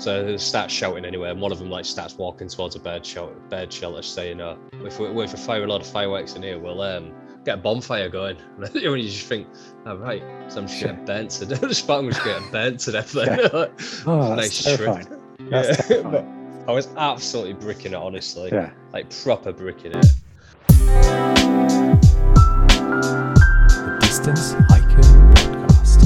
So they start shouting anyway, and one of them like starts walking towards a bird shelter, saying, if we fire a lot of fireworks in here, we'll get a bonfire going." And you just think, "Oh, right, so I'm just getting burnt to death." I'm just getting burnt to death then. Oh, that's terrifying. That's terrifying. I was absolutely bricking it, honestly. Yeah. Like proper bricking it. The Distance Hiker Podcast.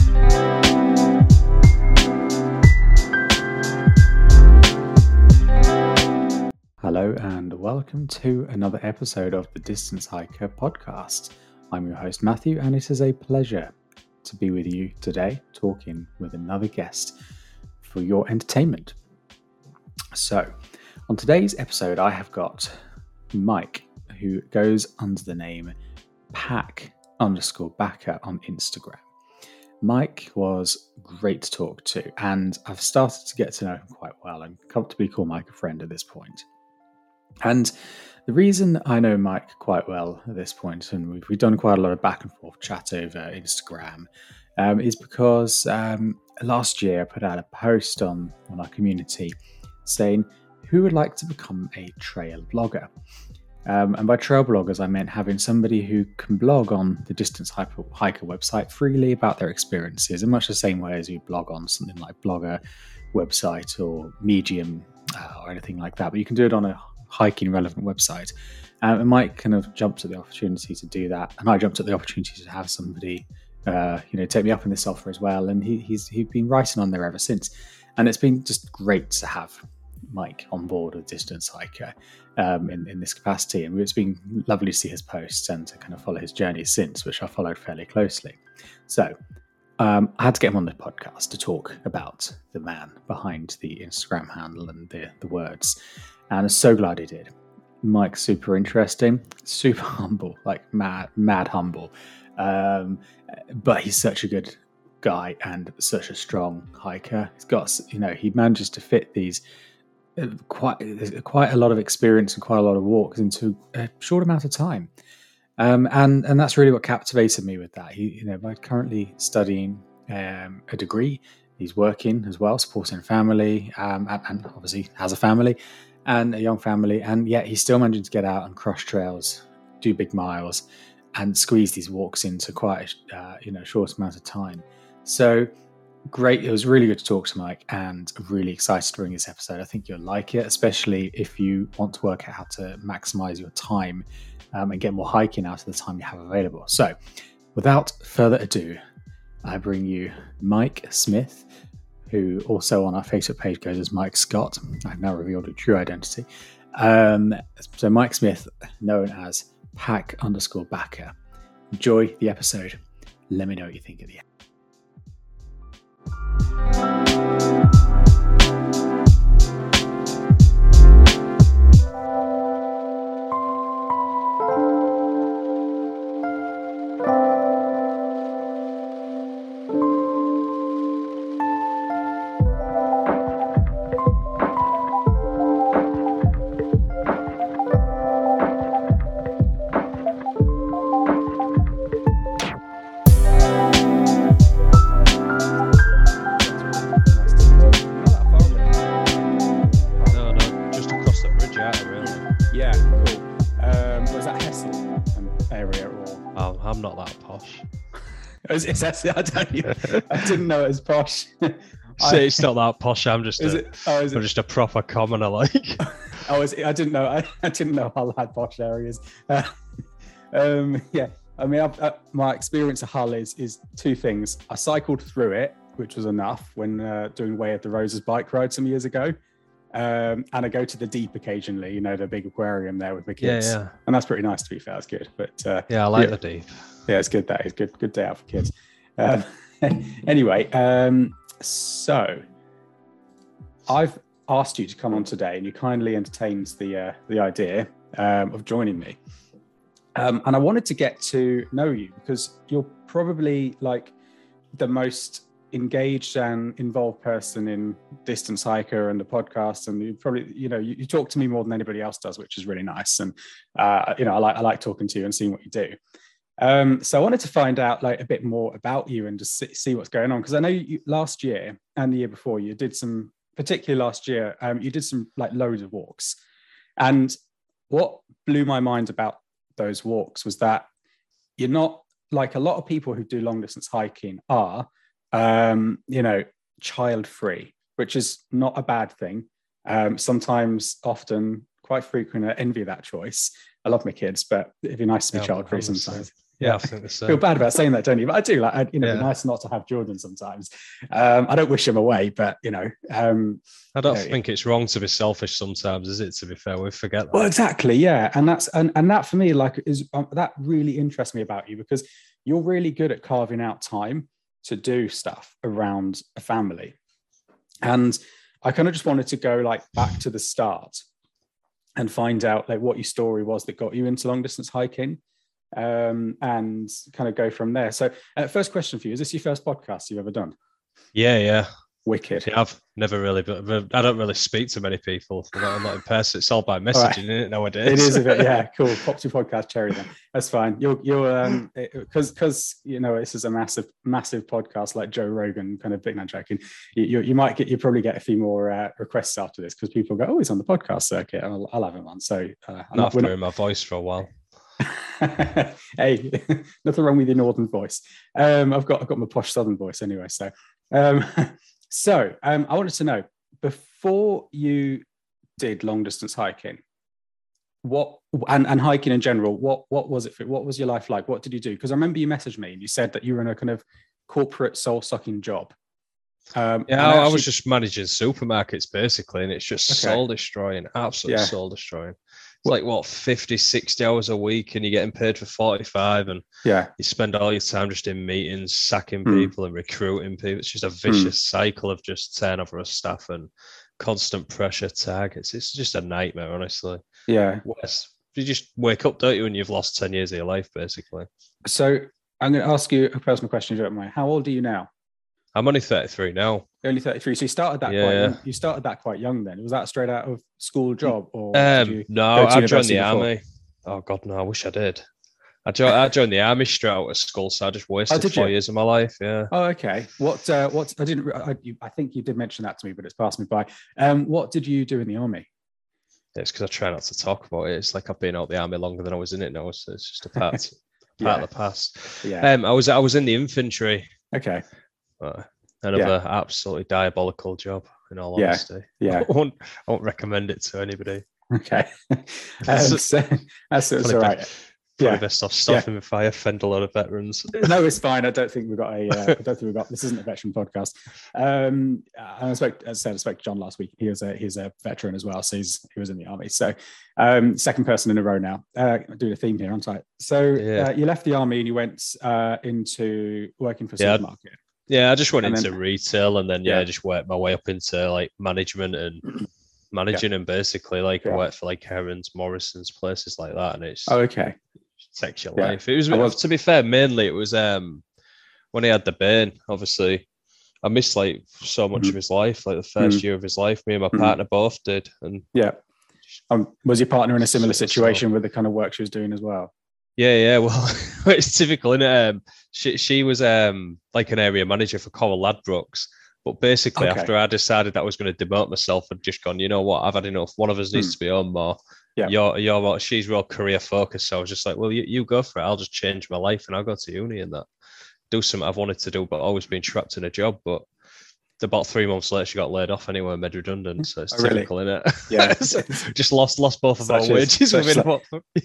Hello and welcome to another episode of the Distance Hiker Podcast. I'm your host Matthew, and it is a pleasure to be with you today, talking with another guest for your entertainment. So, on today's episode, I have got Mike, who goes under the name Pack_Backer on Instagram. Mike was great to talk to, and I've started to get to know him quite well and comfortably call Mike a friend at this point. And the reason I know Mike quite well at this point, and we've done quite a lot of back and forth chat over Instagram, is because last year I put out a post on our community saying who would like to become a trail blogger. And by trail bloggers, I meant having somebody who can blog on the Distance Hiker website freely about their experiences, in much the same way as you blog on something like Blogger website or Medium or anything like that. But you can do it on a hiking relevant website. And Mike kind of jumped at the opportunity to do that, and I jumped at the opportunity to have somebody take me up in this offer as well. And he's been writing on there ever since, and it's been just great to have Mike on board with Distance Hiker in this capacity, and it's been lovely to see his posts and to kind of follow his journey since, which I followed fairly closely. So I had to get him on the podcast to talk about the man behind the Instagram handle and the words, and I'm so glad he did. Mike's super interesting, super humble, like mad humble, but he's such a good guy and such a strong hiker. He's got, he manages to fit these quite a lot of experience and quite a lot of walks into a short amount of time, and that's really what captivated me with that. I'm currently studying a degree. He's working as well, supporting family, and obviously has a family and a young family, and yet he's still managing to get out and cross trails, do big miles, and squeeze these walks into quite a short amount of time. So great. It was really good to talk to Mike, and I'm really excited to bring this episode. I think you'll like it, especially if you want to work out how to maximize your time and get more hiking out of the time you have available. So without further ado, I bring you Mike Smith, who also on our Facebook page goes as Mike Scott. I've now revealed a true identity. So Mike Smith, known as Pack_Backer. Enjoy the episode. Let me know what you think at the end. I didn't know it was posh. It's not that posh. I'm just just a proper commoner, like. I didn't know. I didn't know Hull had posh areas. Yeah. I mean, my experience of Hull is two things. I cycled through it, which was enough when doing Way of the Roses bike ride some years ago. And I go to the Deep occasionally. The big aquarium there with the kids. Yeah. And that's pretty nice, to be fair. It's good. But I like the Deep. Yeah, it's good. That is good day out for kids. Anyway, so I've asked you to come on today, and you kindly entertained the idea of joining me. And I wanted to get to know you because you're probably like the most engaged and involved person in Distance Hiker and the podcast, and you probably you talk to me more than anybody else does, which is really nice. And I like talking to you and seeing what you do. So I wanted to find out a bit more about you and just see what's going on, because I know you last year and the year before you did some particularly last year, you did some like loads of walks. And what blew my mind about those walks was that you're not like a lot of people who do long distance hiking are, child free, which is not a bad thing. Sometimes, often, quite frequent, I envy that choice. I love my kids, but it'd be nice to be child free sometimes. Yeah, I think so. Feel bad about saying that, don't you? But I do. Like, it'd be nice not to have children sometimes. I don't wish them away, but I don't think it's wrong to be selfish sometimes, is it? To be fair, we forget that. Well, exactly, yeah, and that's and that for me, like, is that really interests me about you, because you're really good at carving out time to do stuff around a family, and I kind of just wanted to go like back to the start and find out like what your story was that got you into long distance hiking. And kind of go from there. So first question for you, is this your first podcast you've ever done? Yeah. Wicked. Yeah, I've never really, but I don't really speak to many people. I'm not in person. It's all by messaging, right. Isn't it, nowadays? It is a bit, yeah, cool. Pop to podcast cherry then. That's fine. You're because this is a massive podcast like Joe Rogan kind of big man tracking. You probably get a few more requests after this, because people go, oh, he's on the podcast circuit. I'll have him on. So not after hearing my voice for a while. Hey, nothing wrong with your northern voice. I've got my posh southern voice anyway. So, I wanted to know, before you did long distance hiking, what and hiking in general, what was it for? What was your life like? What did you do? Because I remember you messaged me and you said that you were in a kind of corporate soul sucking job. I was just managing supermarkets basically, and it's just soul destroying, absolutely soul destroying. It's like 50, 60 hours a week, and you're getting paid for 45, and you spend all your time just in meetings, sacking people and recruiting people. It's just a vicious cycle of just turnover of staff and constant pressure targets. It's just a nightmare, honestly. Yeah. You just wake up, don't you, and you've lost 10 years of your life, basically. So I'm going to ask you a personal question, if you don't mind. How old are you now? I'm only 33 now. You're only 33. So you started that you started that quite young then. Was that straight out of school job, or no, I joined the army. Oh God, no, I wish I did. I joined the army straight out of school, so I just wasted 4 years of my life. Yeah. Oh, okay. What I think you did mention that to me, but it's passed me by. What did you do in the army? It's because I try not to talk about it. It's like I've been out the army longer than I was in it now, so it's just a part of the past. Yeah. I was in the infantry. Okay. Another absolutely diabolical job, in all honesty. Yeah. I won't recommend it to anybody. Okay. That's all right. Probably best off stopping if I offend a lot of veterans. No, it's fine. I don't think we've got this isn't a veteran podcast. I spoke to John last week. He's a veteran as well, so he was in the army. So second person in a row now. Doing a theme here, aren't I? So you left the army and you went into working for a supermarket. Yeah, I just went into retail, and then just worked my way up into like management and managing, and basically I worked for like Heron's, Morrison's, places like that, and it's takes your life. It was to be fair, mainly it was when he had the burn. Obviously, I missed like so much of his life, like the first year of his life. Me and my partner both did, and was your partner in a similar situation with the kind of work she was doing as well? Yeah. Well, it's typical, isn't it? She was like an area manager for Coral Ladbrokes, but basically after I decided that I was going to demote myself, I'd just gone, you know what, I've had enough. One of us needs to be on more. Yeah. She's real career focused, so I was just like, well, you go for it. I'll just change my life and I'll go to uni and that. Do something I've wanted to do, but always been trapped in a job. But about 3 months later, she got laid off anyway and made redundant. So it's typical, isn't it? Yeah. Just lost both of our wages within about.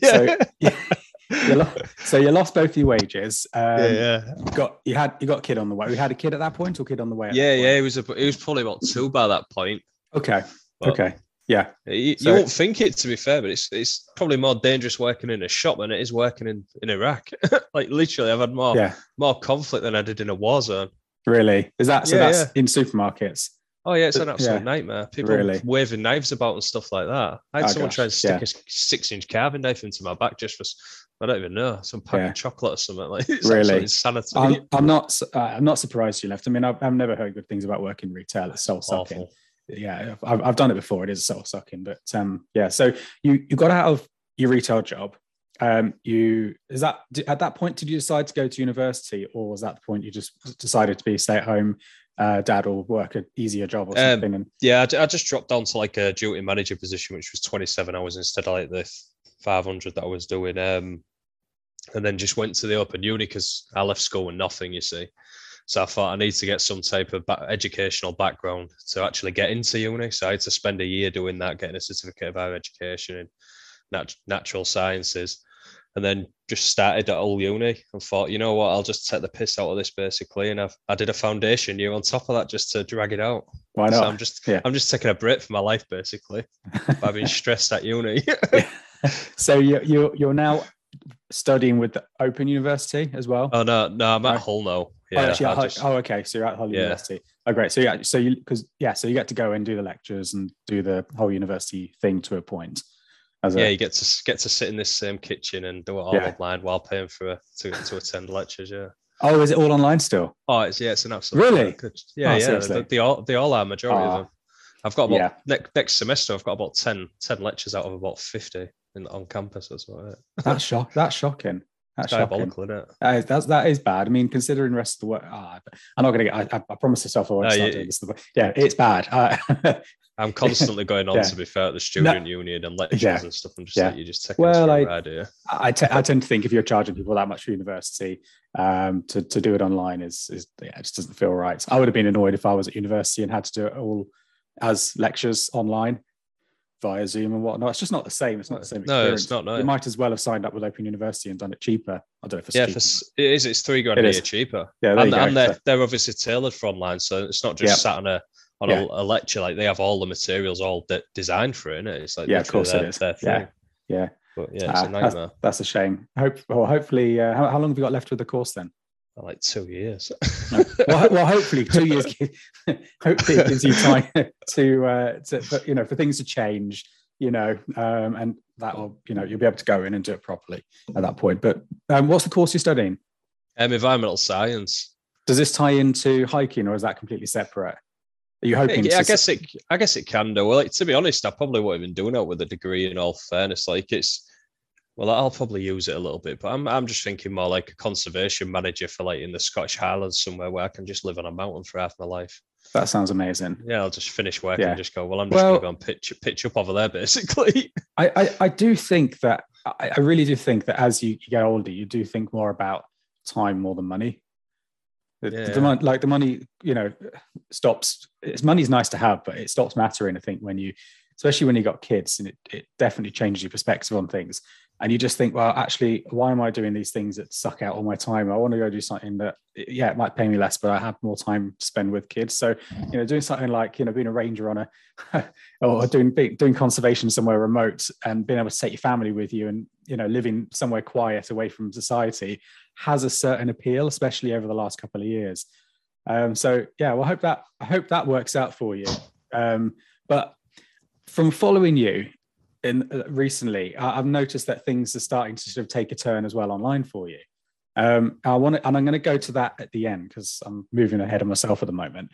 So you lost both your wages. You got a kid on the way. We had a kid at that point, or kid on the way? It was probably about 2 by that point. Okay. Yeah. You won't think it, to be fair, but it's probably more dangerous working in a shop than it is working in Iraq. Like literally, I've had more conflict than I did in a war zone. Really? Is that so? That's in supermarkets. Oh yeah, it's an absolute nightmare. People waving knives about and stuff like that. I had someone try and stick a 6-inch carving knife into my back just for, I don't even know, some pack of chocolate or something. Like it's absolute insanity. I'm not surprised you left. I mean, I've never heard good things about working retail. It's soul sucking. Yeah, I've done it before. It is soul sucking, but So you got out of your retail job. At that point, did you decide to go to university, or was that the point you just decided to be stay at home? dad will work an easier job or something. And yeah, I just dropped down to like a duty manager position, which was 27 hours instead of like the 500 that I was doing. And then just went to the open uni because I left school with nothing, you see. So I thought I need to get some type of educational background to actually get into uni. So I had to spend a year doing that, getting a certificate of higher education in natural sciences. And then just started at Hull Uni and thought, you know what, I'll just take the piss out of this basically. And I did a foundation year on top of that just to drag it out. Why not? So I'm just taking a break from my life basically by being stressed at uni. So you're now studying with the Open University as well? Oh no, I'm at Hull now. Yeah. Okay. So you're at Hull University. Oh, great. So so you get to go and do the lectures and do the whole university thing to a point. You get to sit in this same kitchen and do it all online while paying to attend lectures. Yeah. Oh, is it all online still? Oh, it's an absolute really good. Yeah, They all are. Majority of them. I've got about next semester. I've got about 10 lectures out of about 50 on campus. That's what. That's shocking. That's diabolical, isn't it? That is bad. I mean, considering the rest of the work, I'm not going to get. I promised myself I won't start doing this. Yeah, it's bad. I'm constantly going on to be fair at the student union and lectures and stuff. I'm just like, you just take it for a ride here. I tend to think if you're charging people that much for university, to do it online it just doesn't feel right. I would have been annoyed if I was at university and had to do it all as lectures online via Zoom and whatnot. It's just not the same. It's not the same experience. No, it's not. No. You might as well have signed up with Open University and done it cheaper. I don't know if it's cheaper. It is. It's $3,000 a year cheaper. Yeah, and they're obviously tailored for online, so it's not just sat on a lecture. Like they have all the materials all designed for it. It's like of course it is. Their thing. Yeah. But it's a nightmare. That's a shame. Hopefully, how long have you got left with the course then? Like 2 years. well, hopefully 2 years. Hopefully it gives you time for things to change. And that will, you'll be able to go in and do it properly at that point. But what's the course you're studying? Environmental science. Does this tie into hiking, or is that completely separate? Are you hoping? I guess it can do. Well, like, to be honest, I probably wouldn't even doing it with a degree. In all fairness, I'll probably use it a little bit, but I'm just thinking more like a conservation manager for like in the Scottish Highlands somewhere where I can just live on a mountain for half my life. That sounds amazing. Yeah, I'll just finish work and just go, I'm just going to go and pitch up over there, basically. I do think that, I really do think that as you get older, you do think more about time more than money. The money, stops. Money's nice to have, but it stops mattering, I think, especially when you got kids, and it definitely changes your perspective on things. And you just think, well, actually, why am I doing these things that suck out all my time? I want to go do something that, it might pay me less, but I have more time to spend with kids. So, doing something like, being a ranger on or doing conservation somewhere remote and being able to take your family with you and, living somewhere quiet away from society has a certain appeal, especially over the last couple of years. I hope that works out for you. But from following you, recently, I've noticed that things are starting to sort of take a turn as well online for you. I'm going to go to that at the end because I'm moving ahead of myself at the moment.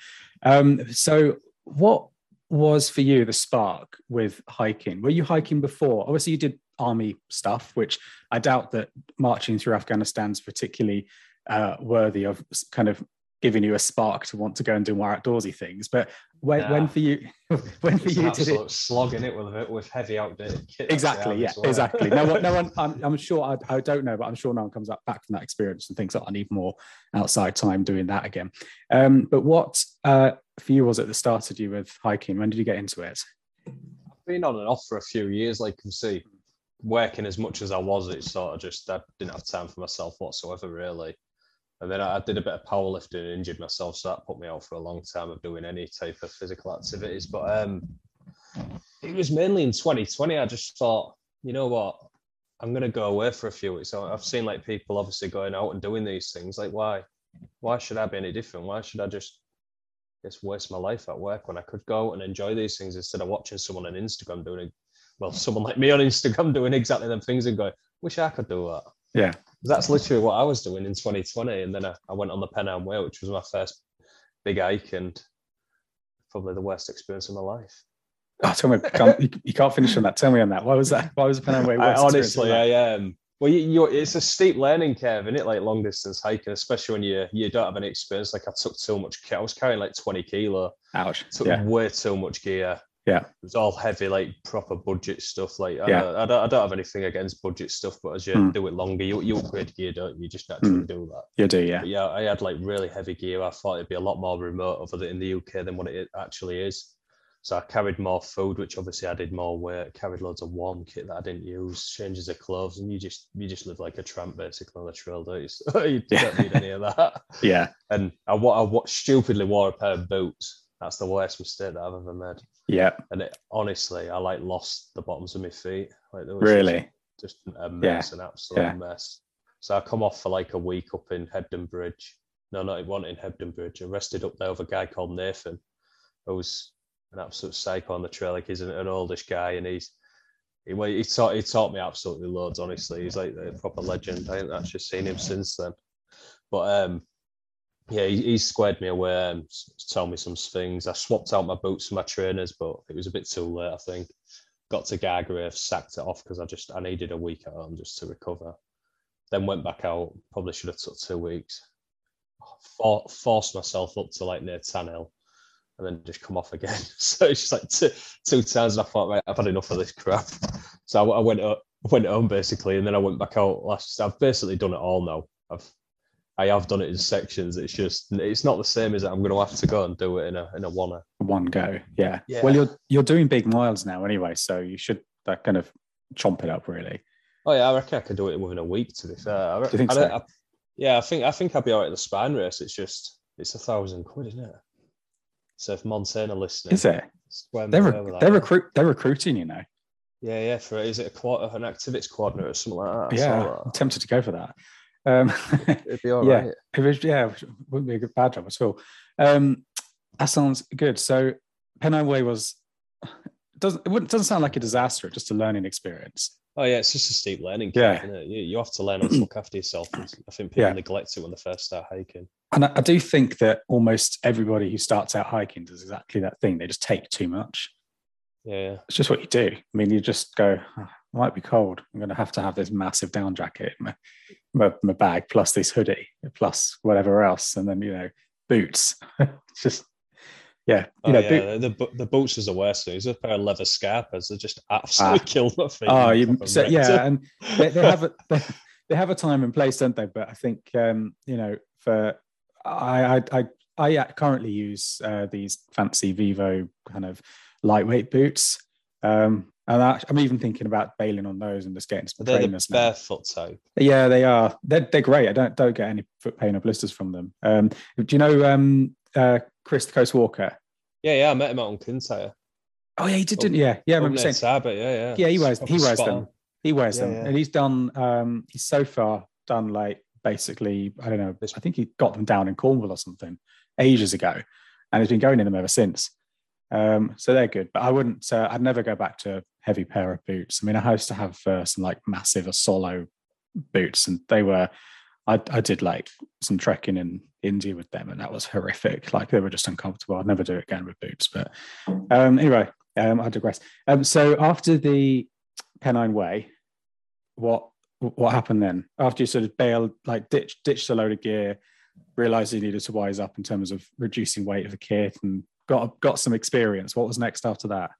So what was for you the spark with hiking? Were you hiking before? Obviously, you did army stuff, which I doubt that marching through Afghanistan is particularly worthy of kind of giving you a spark to want to go and do more outdoorsy things. But when for you did it slogging it with heavy outdated kit? Exactly. Exactly. No one. I'm sure. I don't know, but I'm sure no one comes back from that experience and thinks, I need more outside time doing that again. But what for you was it that started you with hiking? When did you get into it? I've been on and off for a few years. Like you can see, working as much as I was, it's sort of just I didn't have time for myself whatsoever, really. And then I did a bit of powerlifting and injured myself, so that put me out for a long time of doing any type of physical activities. But it was mainly in 2020. I just thought, you know what, I'm going to go away for a few weeks. So I've seen like people obviously going out and doing these things. Like, why should I be any different? Why should I just waste my life at work when I could go and enjoy these things instead of watching someone on Instagram someone like me on Instagram doing exactly them things and going, wish I could do that. Yeah. That's literally what I was doing in 2020. And then I went on the Pennine Way, which was my first big hike and probably the worst experience of my life. Oh, tell me, you can't finish on that. Tell me on that. Why was that? Why was the Pennine Way worst? Honestly, Well, it's a steep learning curve, isn't it? Like long distance hiking, especially when you don't have any experience. Like I took too much gear. I was carrying like 20 kilo. Ouch. Took Yeah. way too much gear. Yeah. It was all heavy, like proper budget stuff. Like Yeah. I don't have anything against budget stuff, but as you do it longer, you upgrade gear, don't you? You just naturally do that. You do, yeah. But yeah, I had like really heavy gear. I thought it'd be a lot more remote over in the UK than what it actually is. So I carried more food, which obviously added more weight. Carried loads of warm kit that I didn't use, changes of clothes, and you just live like a tramp basically on the trail, don't you? So you don't need any of that. Yeah. And I stupidly wore a pair of boots. That's the worst mistake that I've ever made. Yeah. And honestly, I like lost the bottoms of my feet. Like there was Really? just a mess, an absolute mess. So I come off for like a week up in Hebden Bridge. No, not one in Hebden Bridge. I rested up there with a guy called Nathan, who was an absolute psycho on the trail. Like he's an oldish guy, and he taught me absolutely loads. Honestly, he's like a proper legend. I haven't actually seen him since then, but yeah, he squared me away and told me some things. I swapped out my boots for my trainers, but it was a bit too late. I think got to Gargrave, sacked it off because I needed a week at home just to recover. Then went back out. Probably should have took 2 weeks. Forced myself up to like near Tanhill, and then just come off again. So it's just like two times, and I thought, right, I've had enough of this crap. So I went home basically, and then I went back out I've basically done it all now. I have done it in sections. It's not the same as I'm going to have to go and do it in a one go. Yeah. Well, you're doing big miles now anyway, so you should kind of chomp it up really. Oh yeah, I reckon I could do it within a week. To be fair, Do you think so? I think I'd be alright at the Spine race. It's £1,000, isn't it? So if Montana listening, is it? They're recruiting, you know. Yeah. Is it an activities coordinator or something like that? Yeah, I'm tempted to go for that. It'd be all right. It wouldn't be a good bad job at all. That sounds good. So Pennine Way doesn't sound like a disaster, just a learning experience. Oh yeah, it's just a steep learning curve, isn't it? You have to learn how to look after yourself. I think people neglect it when they first start hiking. And I do think that almost everybody who starts out hiking does exactly that thing. They just take too much. Yeah. It's just what you do. I mean, you just go, oh, it might be cold. I'm going to have this massive down jacket in my bag, plus this hoodie, plus whatever else. And then, boots. It's just, the boots is the worst thing. It's a pair of leather scarpers. They just absolutely kill my feet. And they have a time and place, don't they? But I think I currently use these fancy Vivo kind of lightweight boots, and I'm even thinking about bailing on those and just getting some trainers. They're the barefoot type. Yeah, they are. They're great. I don't get any foot pain or blisters from them. Do you know Chris the Coast Walker? Yeah, I met him out on Kintyre. Oh yeah, he did, didn't you? Yeah, I remember saying. Yeah. Yeah, he wears them. He wears them, and he's done. He's so far done like basically, I don't know. I think he got them down in Cornwall or something ages ago, and he's been going in them ever since. So they're good, but I wouldn't. I'd never go back to a heavy pair of boots. I mean, I used to have some like massive Asolo boots, and they were. I did like some trekking in India with them, and that was horrific. Like they were just uncomfortable. I'd never do it again with boots. But anyway, I digress. So after the Pennine Way, what happened then? After you sort of bailed, like ditched a load of gear, realised you needed to wise up in terms of reducing weight of the kit, and got some experience. What was next after that?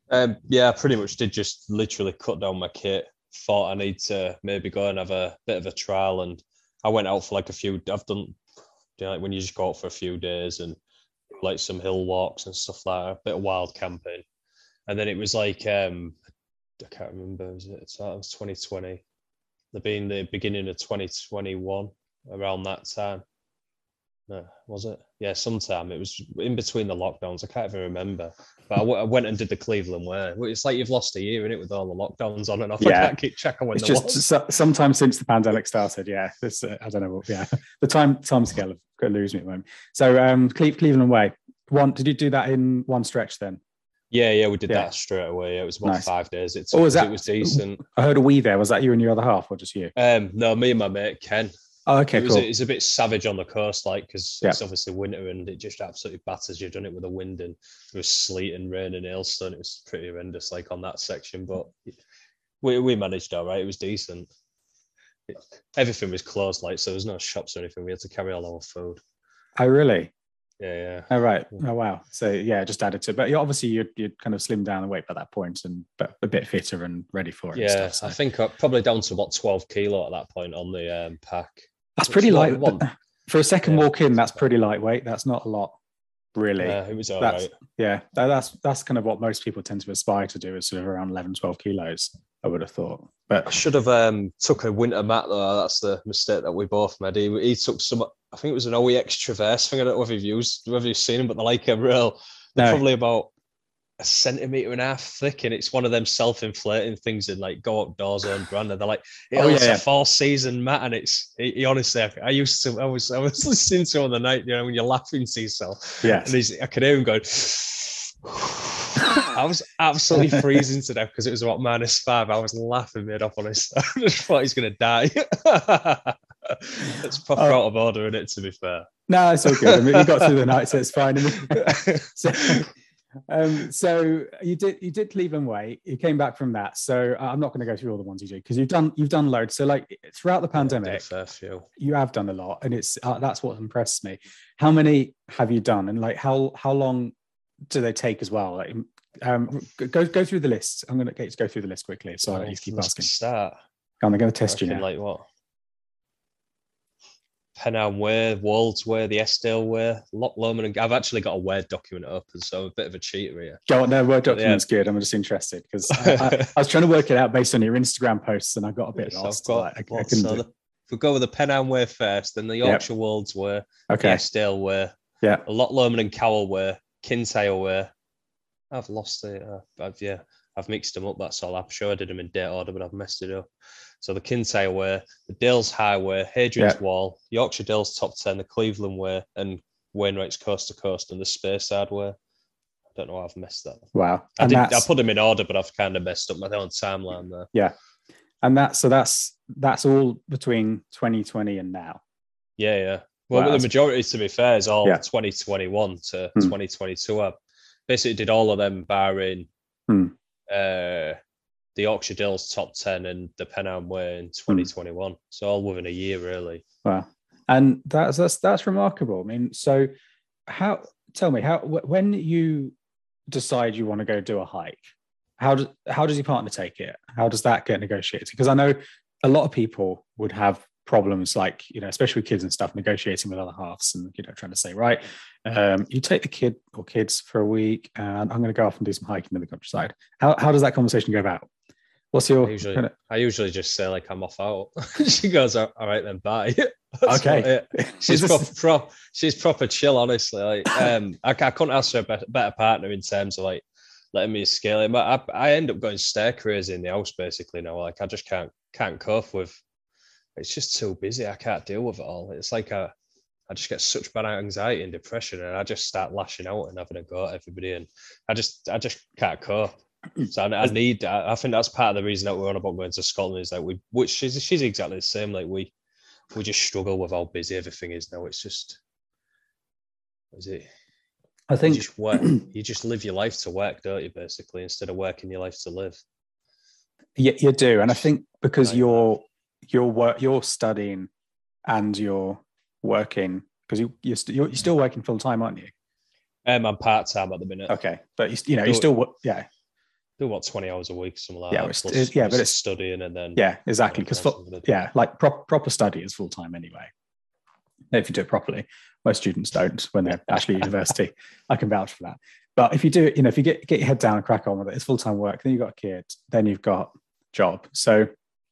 I pretty much did just literally cut down my kit. Thought I need to maybe go and have a bit of a trial, and I went out for like I've done, like when you just go out for a few days and like some hill walks and stuff like that, a bit of wild camping. And then it was like, I can't remember, it was 2020. Being the beginning of 2021, around that time. No, was it? Yeah, sometime. It was in between the lockdowns. I can't even remember. But I went and did the Cleveland Way. It's like you've lost a year, innit, with all the lockdowns on and off. Yeah. I can't keep track of when there was. Sometime since the pandemic started, yeah. I don't know. The time scale could lose me at the moment. So Cleveland Way. Did you do that in one stretch then? Yeah, we did that straight away. It was about 5 days. It was decent. I heard a wee there. Was that you and your other half, or just you? No, me and my mate Ken. Oh, okay, cool. It's a bit savage on the coast, like, because it's obviously winter and it just absolutely batters you. Done it with the wind, and there was sleet and rain and hailstone. It was pretty horrendous, like on that section, but we managed all right. It was decent. everything was closed, like, so there was no shops or anything. We had to carry all our food. Oh, really? Yeah. Oh, right. Oh, wow. So yeah, just added to. But obviously you'd kind of slimmed down the weight by that point, and but a bit fitter and ready for it. Yeah, and stuff, so. I think probably down to about 12 kilo at that point on the pack. That's pretty light for a second walk in. That's That's pretty lightweight. That's not a lot, really. it was all right. Yeah, that's kind of what most people tend to aspire to do, is sort of around 11, 12 kilos. I would have thought. But I should have took a winter mat though. That's the mistake that we both made. He took some. I think it was an OEX Traverse thing. I don't know if you've seen them, but they're like they're probably about a centimetre and a half thick, and it's one of them self-inflating things in like Go Outdoors own brand. And they're like, it's a 4-season mat, and he honestly, I was listening to him the night, when you're laughing to yourself. Yeah. And I could hear him going. I was absolutely freezing to death because it was about -5. I was laughing mid up on his. I just thought he's going to die. It's proper out of order, isn't it, to be fair? No, it's all good. I mean, you got through the night, so it's fine. So you did Cleveland Way. You came back from that. So I'm not going to go through all the ones you did, because you've done loads. So like throughout the pandemic, you have done a lot, and it's that's what impressed me. How many have you done, and like how long do they take as well? Like, go through the list. I'm going to go through the list quickly. So you keep asking. Start. I'm going to test you now. Like what? Pennine Way, Wolds Way, the Eskdale Way, Loch Lomond, and I've actually got a Word document open, so I'm a bit of a cheater here. Go on, no, Word document's good. I'm just interested because I was trying to work it out based on your Instagram posts, and I got a bit lost. If we go with the Pennine Way first, then the Yorkshire Wolds Way, the Eskdale Way, the Loch Lomond and Cowell Way, Kintyre Way. I've lost it. I've mixed them up. That's all. I'm sure I did them in date order, but I've messed it up. So the Kintyre Way, the Dales Highway, Hadrian's Wall, Yorkshire Dales Top 10, the Cleveland Way, and Wainwright's Coast to Coast, and the Speyside Way. I don't know how I've messed that. Wow. I put them in order, but I've kind of messed up my own timeline there. Yeah. And that's all between 2020 and now. Yeah. Well, the majority, to be fair, is all 2021 to 2022. I basically did all of them barring the Yorkshire Dales Top 10 and the Pennine Way in 2021. So all within a year, really. Wow. And that's remarkable. I mean, so tell me, when you decide you want to go do a hike, how does your partner take it? How does that get negotiated? Because I know a lot of people would have problems, like, especially with kids and stuff, negotiating with other halves and, trying to say, right, you take the kid or kids for a week and I'm going to go off and do some hiking in the countryside. How does that conversation go about? What's your... I usually just say, like, I'm off out. She goes, all right, then bye. Okay. She's she's proper chill, honestly. Like, I couldn't ask for a better partner in terms of, like, letting me scale it. But I end up going stir crazy in the house, basically, now. Like, I just can't cope with... It's just too busy. I can't deal with it all. It's like I just get such bad anxiety and depression, and I just start lashing out and having a go at everybody, and I just can't cope. So I think that's part of the reason that we're on about going to Scotland, is that she's exactly the same. Like we just struggle with how busy everything is now. It's just, what is it? I think you just work. You just live your life to work, don't you? Basically, instead of working your life to live. Yeah, you do, and I think because you're studying and you're working, because you're still working full time, aren't you? I'm part time at the minute. Okay, but you still do what, 20 hours a week, something like that. But it's studying and then exactly, because like proper study is full time anyway. If you do it properly, most students don't when they're actually at university. I can vouch for that. But if you do it, if you get your head down and crack on with it, it's full time work. Then you've got a kid, then you've got job. So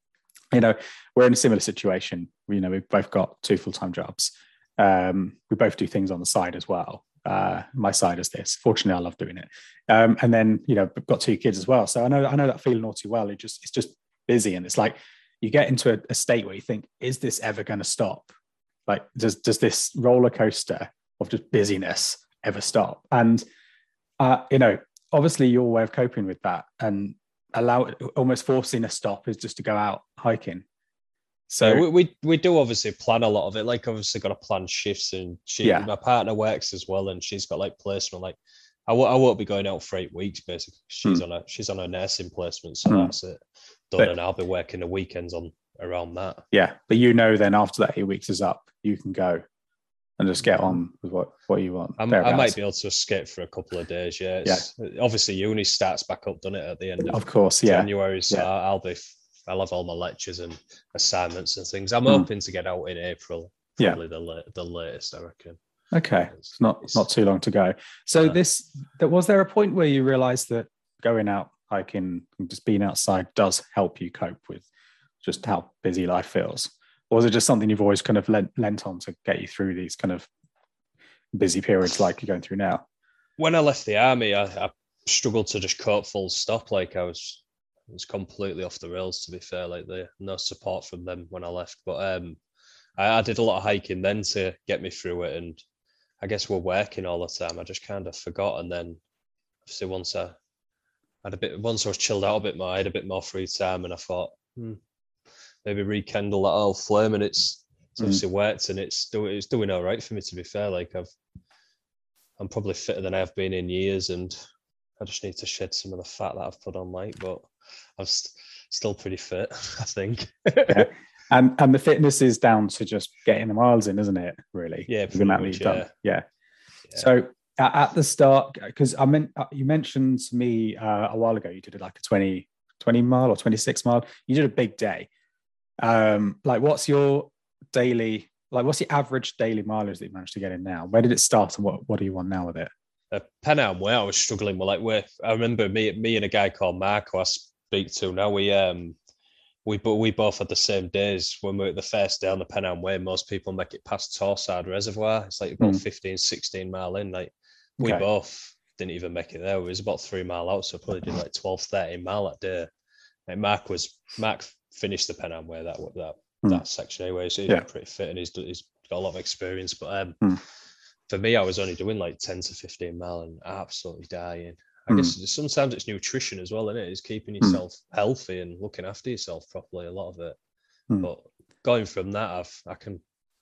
we're in a similar situation. We've both got 2 full-time jobs. We both do things on the side as well. My side is this. Fortunately, I love doing it. And then, we've got 2 kids as well. So I know that feeling all too well. It's just busy. And it's like, you get into a state where you think, is this ever going to stop? Like, does this roller coaster of just busyness ever stop? And, obviously your way of coping with that and almost forcing a stop is just to go out hiking. So we do obviously plan a lot of it. Like, obviously got to plan shifts, and my partner works as well, and she's got like placement. Like, I won't be going out for 8 weeks basically. She's on a nursing placement, so that's it done. And I'll be working the weekends on around that. Yeah, but you know, then after that 8 weeks is up, you can go and just get on with what you want. I might be able to escape for a couple of days. Yeah, obviously uni starts back up, doesn't it, at the end of course, January? So yeah. I'll have all my lectures and assignments and things. I'm hoping to get out in April, probably the latest, I reckon. Okay, it's not too long to go. So was there a point where you realised that going out hiking and just being outside does help you cope with just how busy life feels? Or was it just something you've always kind of lent on to get you through these kind of busy periods like you're going through now? When I left the army, I struggled to just cope full stop. Like I was completely off the rails, to be fair. Like no support from them when I left. But I did a lot of hiking then to get me through it. And I guess we're working all the time. I just kind of forgot. And then obviously once I was chilled out a bit more, I had a bit more free time, and I thought, maybe rekindle that old flame, and it's obviously worked, and it's doing all right for me, to be fair. Like I'm probably fitter than I've been in years, and I just need to shed some of the fat that I've put on, like, but I'm still pretty fit, I think. Yeah. And the fitness is down to just getting the miles in, isn't it? Really? Yeah, pretty much, yeah. So at the start, because you mentioned to me a while ago, you did like a 20 mile or 26 mile. You did a big day. Like, what's your average daily mileage that you managed to get in now? Where did it start, and what do you want now with it? Pennine Way, I was struggling with. I remember me and a guy called Mark, who I speak to now. We both had the same days when we were at the first day on the Pennine Way. Most people make it past Torsard Reservoir. It's like about 15, 16 mile in. Like, we both didn't even make it there. It was about 3 mile out, so probably did like 12, 13 mile that day. Like Mark finished the Pennine Way that section anyway, so he's pretty fit and he's got a lot of experience. But for me, I was only doing like 10 to 15 mile and absolutely dying. I guess sometimes it's nutrition as well, isn't it? It's keeping yourself healthy and looking after yourself properly, a lot of it. But going from that, I can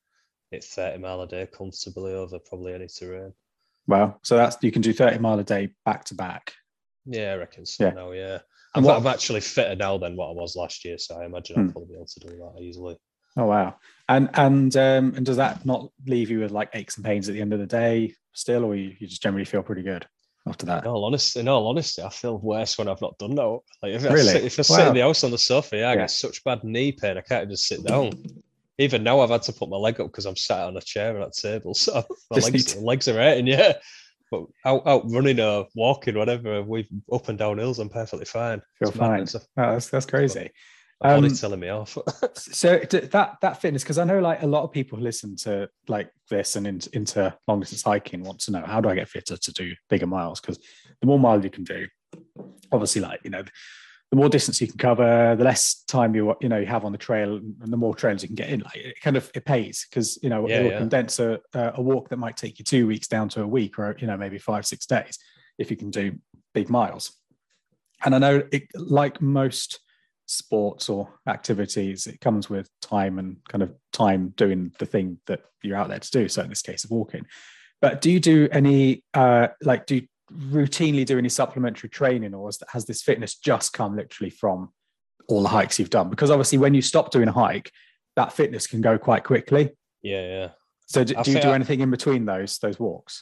hit 30 mile a day comfortably over probably any terrain. Wow. So you can do 30 mile a day back to back. Yeah, I reckon so now, yeah. I'm actually fitter now than what I was last year, so I imagine I'll probably be able to do that easily. Oh wow! And does that not leave you with like aches and pains at the end of the day still, or you just generally feel pretty good after that? In all honesty, I feel worse when I've not done that. Like if I sit in the house on the sofa, I get such bad knee pain, I can't even sit down. Even now, I've had to put my leg up because I'm sat on a chair at a table, so my legs are hurting. Yeah. But out running or walking, whatever, we've up and down hills, I'm perfectly fine. Feel fine. That's crazy. My body's telling me off. So that fitness, because I know like a lot of people who listen to like this and into long distance hiking want to know, how do I get fitter to do bigger miles? Because the more miles you can do, obviously, like, you know, the more distance you can cover, the less time you have on the trail, and the more trails you can get in. Like, it pays, because it will condense a walk that might take you 2 weeks down to a week, or maybe 5-6 days if you can do big miles. And I know like most sports or activities, it comes with time and kind of time doing the thing that you're out there to do. So in this case of walking, but do you do any do you routinely do any supplementary training, or has this fitness just come literally from all the hikes you've done? Because obviously when you stop doing a hike, that fitness can go quite quickly. Yeah. So do you do anything in between those walks?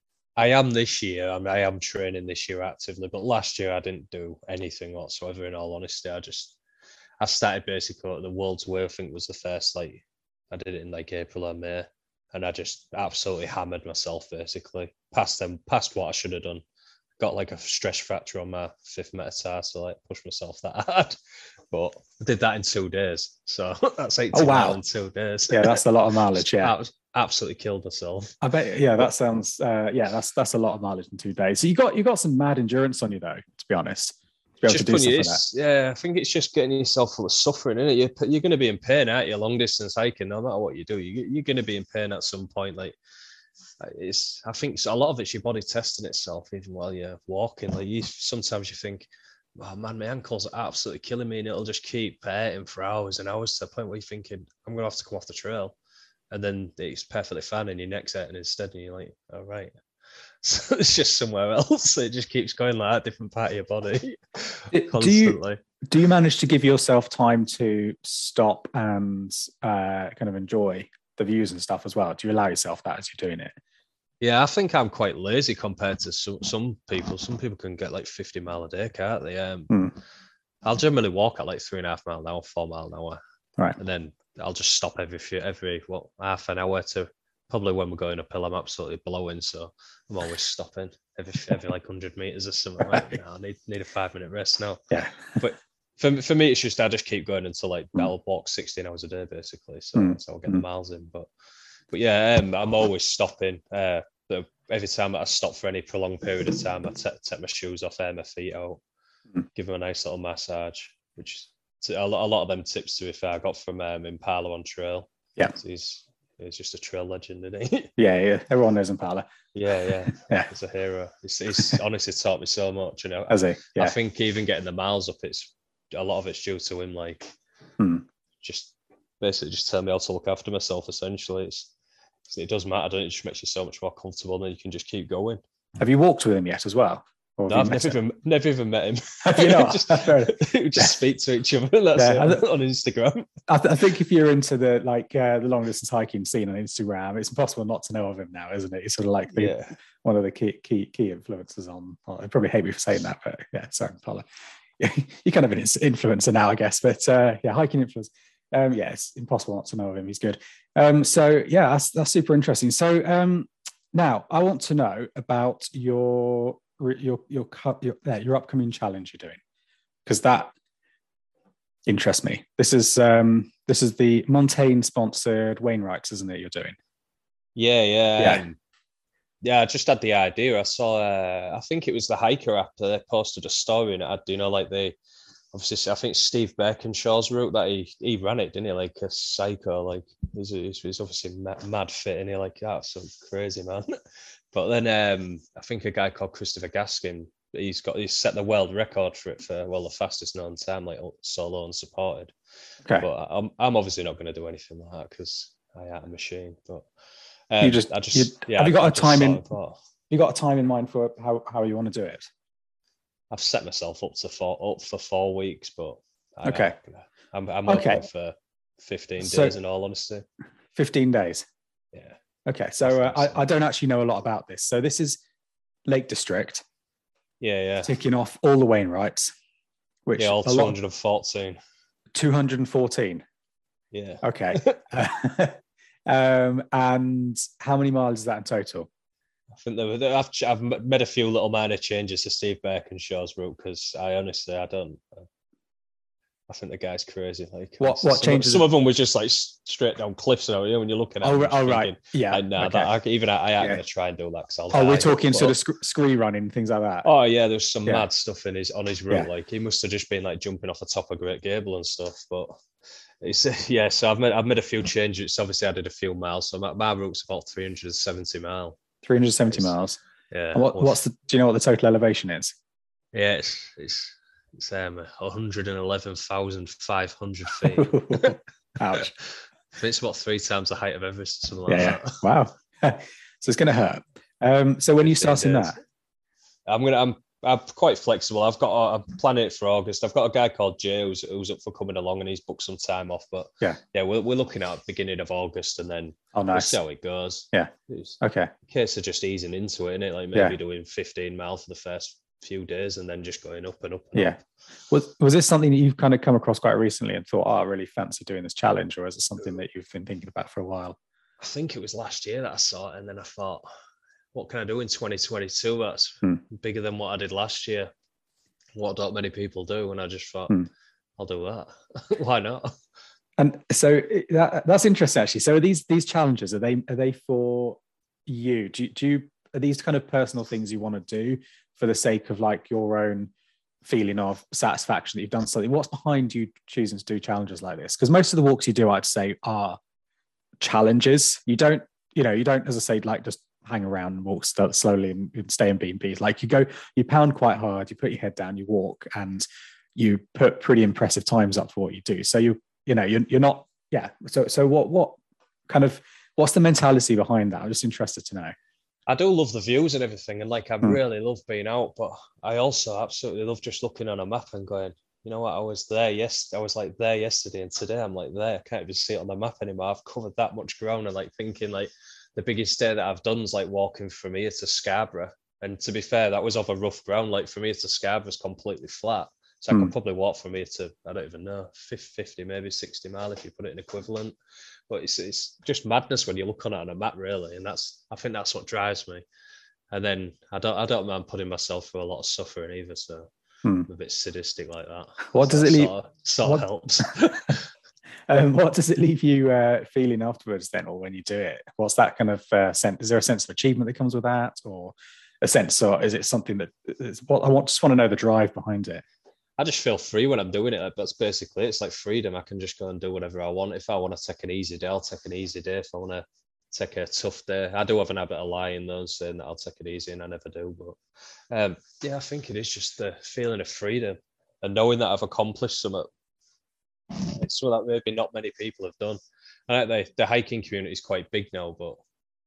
I am this year. I am training this year actively, but last year I didn't do anything whatsoever. In all honesty, I started basically at the World's Way. I think was the first, like, I did it in like April or May, and I just absolutely hammered myself basically past what I should have done. Got like a stress fracture on my 5th metatarsal, like pushed myself that hard, but I did that in 2 days. So that's 18 miles in 2 days. Yeah, that's a lot of mileage. Yeah, absolutely killed myself. I bet. Yeah, that sounds. That's a lot of mileage in 2 days. So you got some mad endurance on you, though. To be honest, to be able to do stuff like that. Yeah, I think it's just getting yourself full of suffering, isn't it? You're going to be in pain, aren't you? Long distance hiking, no matter what you do, you're going to be in pain at some point. Like, I think a lot of it's your body testing itself, even while you're walking. Like, sometimes you think, oh man, my ankles are absolutely killing me, and it'll just keep hurting for hours and hours, to the point where you're thinking, I'm going to have to come off the trail. And then it's perfectly fine and your neck's hurting instead, and you're like, all right. So it's just somewhere else. It just keeps going like that, different part of your body. constantly. Do you manage to give yourself time to stop and kind of enjoy the views and stuff as well? Do you allow yourself that as you're doing it? Yeah, I think I'm quite lazy compared to some people. Some people can get like 50 mile a day, can't they? I'll generally walk at like 3.5 mile an hour, 4 mile an hour. Right. And then I'll just stop every half an hour to probably when we're going uphill. I'm absolutely blowing, so I'm always stopping every like 100 meters or something. Like, I need a 5-minute rest now. Yeah. But for me, it's just I just keep going until like I'll walk 16 hours a day basically. So I'll get the miles in. But yeah, I'm always stopping. Every time I stop for any prolonged period of time, I take my shoes off, air my feet out, give them a nice little massage, which a lot of them tips, to be fair, I got from Impala on trail. Yeah. So he's just a trail legend, isn't he? Yeah. Everyone knows Impala. Yeah. He's a hero. He's honestly taught me so much. Has he? Yeah. I think even getting the miles up, a lot of it's due to him. Like, just basically just tell me how to look after myself. Essentially, it doesn't matter. Don't it? It just makes you so much more comfortable, and then you can just keep going. Have you walked with him yet as well? No, I've never even met him. Have you not? just speak to each other. That's it, on Instagram. I think if you're into the long distance hiking scene on Instagram, it's impossible not to know of him now, isn't it? He's sort of like one of the key influencers on. I probably hate me for saying that, but yeah, sorry, Paula. You're kind of an influencer now, I guess. But hiking influencer. It's impossible not to know of him. He's good. So yeah, that's super interesting. So now I want to know about your upcoming challenge you're doing, because that interests me. This is the Montaigne sponsored Wainwrights, isn't it? You're doing? Yeah. I just had the idea. I saw I think it was the Hiker app. They posted a story and it had, like obviously I think Steve Birkenshaw's route that he ran it, didn't he? Like a psycho. Like he's obviously mad fit, and he like that. So crazy, man. But then I think a guy called Christopher Gaskin, he's set the world record for it for the fastest known time, like solo unsupported. Okay. But I'm obviously not going to do anything like that because I am a machine. But have you got a time in mind for how you want to do it? I've set myself up for 4 weeks, but I'm okay for 15 days in all honesty. 15 days. Yeah. Okay, so I don't actually know a lot about this. So this is Lake District. Yeah. Ticking off all the Wainwrights, which all 214. 214. Yeah. Okay. And how many miles is that in total? I think I've made a few little minor changes to Steve Birkenshaw's route because I think the guy's crazy. Like what changes? Some of them were just like straight down cliffs. When you're looking at right, yeah. Like, I ain't going to try and do that. We're talking sort of scree running things like that. Oh yeah, there's some mad stuff on his route. Like he must have just been like jumping off the top of Great Gable and stuff. But it's So I've made a few changes. It's obviously added a few miles. So my route's about 370 miles. 370 miles. Yeah. And do you know what the total elevation is? Yeah, it's 111,500 feet. Ouch. I think it's about 3 times the height of Everest or something like that. Wow. So it's going to hurt. So when are you starting that? I'm quite flexible. I've got a plan it for August. I've got a guy called Jay who's up for coming along, and he's booked some time off. But we're looking at beginning of August, and then we'll see how it goes. Yeah. Okay. A case of just easing into it, innit? Like maybe doing 15 miles for the first few days, and then just going up and up. And up. Was this something that you've kind of come across quite recently and thought, I really fancy doing this challenge, or is it something that you've been thinking about for a while? I think it was last year that I saw it, and then I thought, what can I do in 2022 that's bigger than what I did last year? What don't many people do? And I just thought, I'll do that. Why not? And so that's interesting, actually. So are these challenges, are they for you? Are these kind of personal things you want to do for the sake of like your own feeling of satisfaction that you've done something? What's behind you choosing to do challenges like this? Because most of the walks you do, I'd say, are challenges. You don't, as I say, like just hang around and walk slowly and stay in B&Bs. Like you pound quite hard, you put your head down, you walk, and you put pretty impressive times up for what you do. So you're not, So what kind of, what's the mentality behind that? I'm just interested to know. I do love the views and everything, and like I really love being out, but I also absolutely love just looking on a map and going, you know what, I was there I was like there yesterday, and today I'm like there. I can't even see it on the map anymore. I've covered that much ground, and like thinking like the biggest day that I've done is like walking from here to Scarborough. And to be fair, that was over rough ground. Like from here to Scarborough is completely flat. So I could probably walk from here to, I don't even know, 50, maybe 60 mile if you put it in equivalent. But it's just madness when you look on it on a map, really. And I think that's what drives me. And then I don't mind putting myself through a lot of suffering either. So I'm a bit sadistic like that. What does it leave? Sort of helps. What does it leave you feeling afterwards then, or when you do it? What's that kind of sense? Is there a sense of achievement that comes with that, or a sense, or is it something that is what just want to know the drive behind it? I just feel free when I'm doing it. That's basically it. It's like freedom. I can just go and do whatever I want. If I want to take an easy day, I'll take an easy day. If I want to take a tough day, I do have an habit of lying though, saying that I'll take it easy, and I never do. But yeah, I think it is just the feeling of freedom and knowing that I've accomplished something. It's something that maybe not many people have done. I know the hiking community is quite big now, but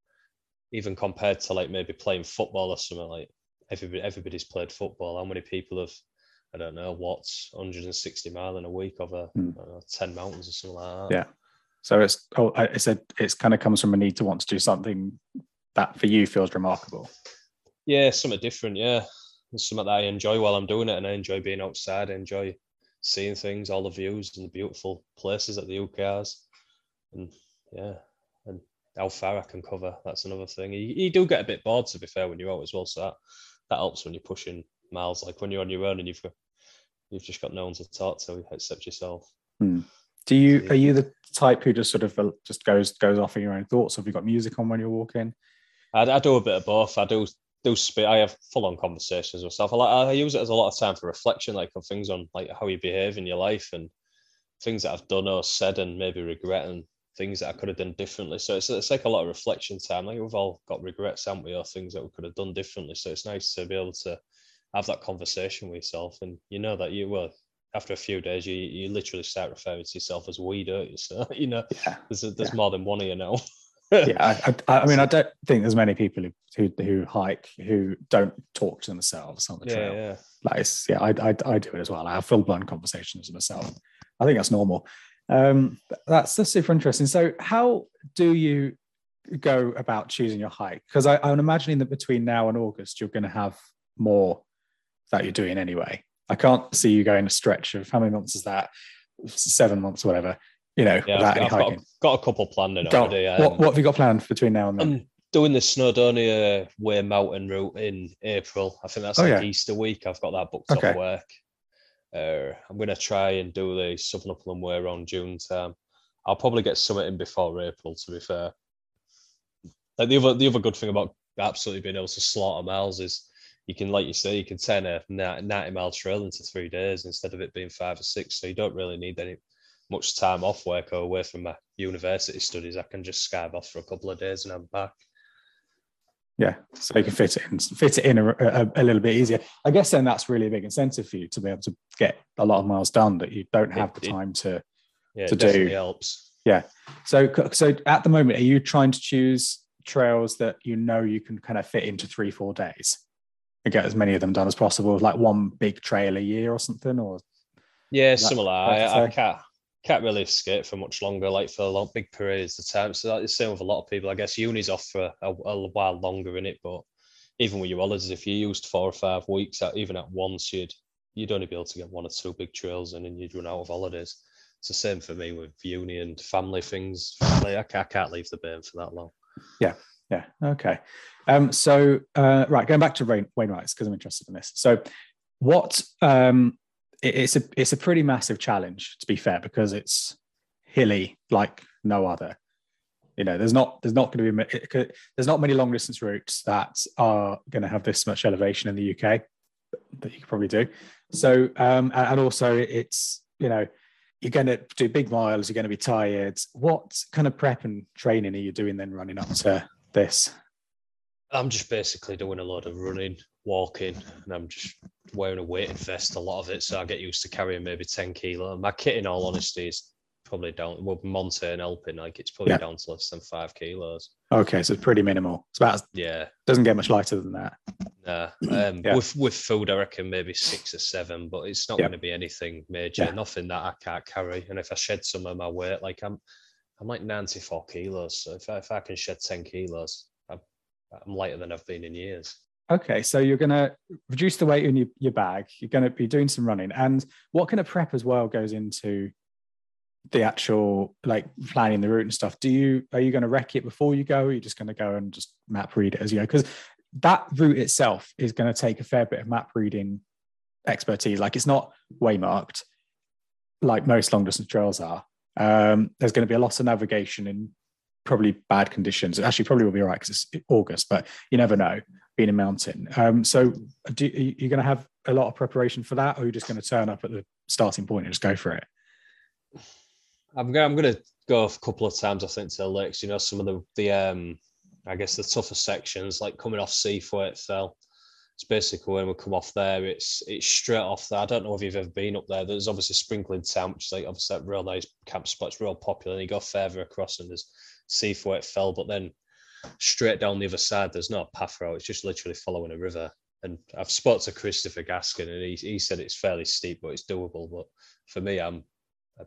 even compared to like maybe playing football or something, like everybody's played football. How many people have, I don't know, Watts 160 mile in a week over 10 mountains or something like that. Yeah. So it's kind of comes from a need to want to do something that for you feels remarkable. Yeah, something different. Yeah, it's something that I enjoy while I'm doing it, and I enjoy being outside. I enjoy seeing things, all the views and the beautiful places that the UK has, and yeah, and how far I can cover. That's another thing. You do get a bit bored, to be fair, when you're out as well. So that helps when you're pushing miles. Like when you're on your own and you've just got no one to talk to except yourself. Are you the type who just sort of just goes off in your own thoughts? Have you got music on when you're walking? I do a bit of both. I do spit. I have full-on conversations with myself. I use it as a lot of time for reflection, like on things on like how you behave in your life and things that I've done or said and maybe regret, and things that I could have done differently. So it's like a lot of reflection time. Like we've all got regrets, haven't we, or things that we could have done differently. So it's nice to be able to have that conversation with yourself, and you know that you will. After a few days, you literally start referring to yourself as we, don't you? So you know, there's more than one of you now. Yeah, I mean, I don't think there's many people who hike who don't talk to themselves on the trail. Yeah. Like, I do it as well. I have full-blown conversations with myself. I think that's normal. That's super interesting. So, how do you go about choosing your hike? Because I'm imagining that between now and August, you're going to have more that you're doing anyway. I can't see you going a stretch of how many months is that? 7 months, whatever. You know, without any hiking. Got a couple planned in already. What have you got planned between now and then? I'm doing the Snowdonia Way mountain route in April. I think that's Easter week. I've got that booked off work. I'm going to try and do the Southern Upland Way around June time. I'll probably get something in before April, to be fair. Like the other good thing about absolutely being able to slaughter miles is you can, like you say, you can turn a 90-mile trail into 3 days instead of it being 5 or 6. So you don't really need much time off work or away from my university studies. I can just skive off for a couple of days and I'm back. Yeah, so you can fit it in a little bit easier. I guess then that's really a big incentive for you to be able to get a lot of miles done that you don't have the time to it do. Definitely helps. Yeah. So at the moment, are you trying to choose trails that you know you can kind of fit into 3-4 days and get as many of them done as possible, like one big trail a year or something? Or similar. I can't really skate for much longer, like for long big periods of time. So that's the same with a lot of people. I guess uni's off for a while longer in it, but even with your holidays, if you used 4 or 5 weeks, even at once, you'd only be able to get 1 or 2 big trails in, and you'd run out of holidays. It's the same for me with uni and family things. I can't leave the Burn for that long. Yeah. Okay. Right, going back to Wainwrights, because I'm interested in this. So what it's a pretty massive challenge, to be fair, because it's hilly like no other. You know, there's not many long distance routes that are going to have this much elevation in the UK, but you could probably do. So and also it's, you know, you're going to do big miles, you're going to be tired. What kind of prep and training are you doing then running up to this? I'm just basically doing a lot of running, walking, and I'm just wearing a weighted vest, a lot of it, so I get used to carrying maybe 10 kilo. My kit, in all honesty, is probably down. Well, mountain helping, like it's probably Yeah. down to less than 5 kilos. Okay, so it's pretty minimal. It's about Yeah. doesn't get much lighter than that. Nah. Yeah. With food, I reckon maybe 6 or 7, but it's not Yeah. going to be anything major. Yeah. Nothing that I can't carry. And if I shed some of my weight, like I'm like 94 kilos. So if I can shed 10 kilos, I'm lighter than I've been in years. Okay, so you're going to reduce the weight in your bag. You're going to be doing some running. And what kind of prep as well goes into the actual like planning the route and stuff? Are you going to wreck it before you go? Or are you just going to go and just map read it as you go? Because that route itself is going to take a fair bit of map reading expertise. Like it's not waymarked like most long distance trails are. There's going to be a lot of navigation in probably bad conditions. It actually probably will be all right because it's August, but you never know being a mountain. So are you going to have a lot of preparation for that, or are you just going to turn up at the starting point and just go for it? I'm going to go a couple of times, I think, to the lakes. You know, some of the I guess the tougher sections, like coming off Seathwaite Fell. It's basically when we come off there, it's straight off there. I don't know if you've ever been up there. There's obviously Sprinkling Town, which is like obviously that real nice camp spot. It's real popular. And you go further across and there's Seathwaite Fell, but then straight down the other side, there's no path route. It's just literally following a river. And I've spoke to Christopher Gaskin, and he said it's fairly steep, but it's doable. But for me, I'm a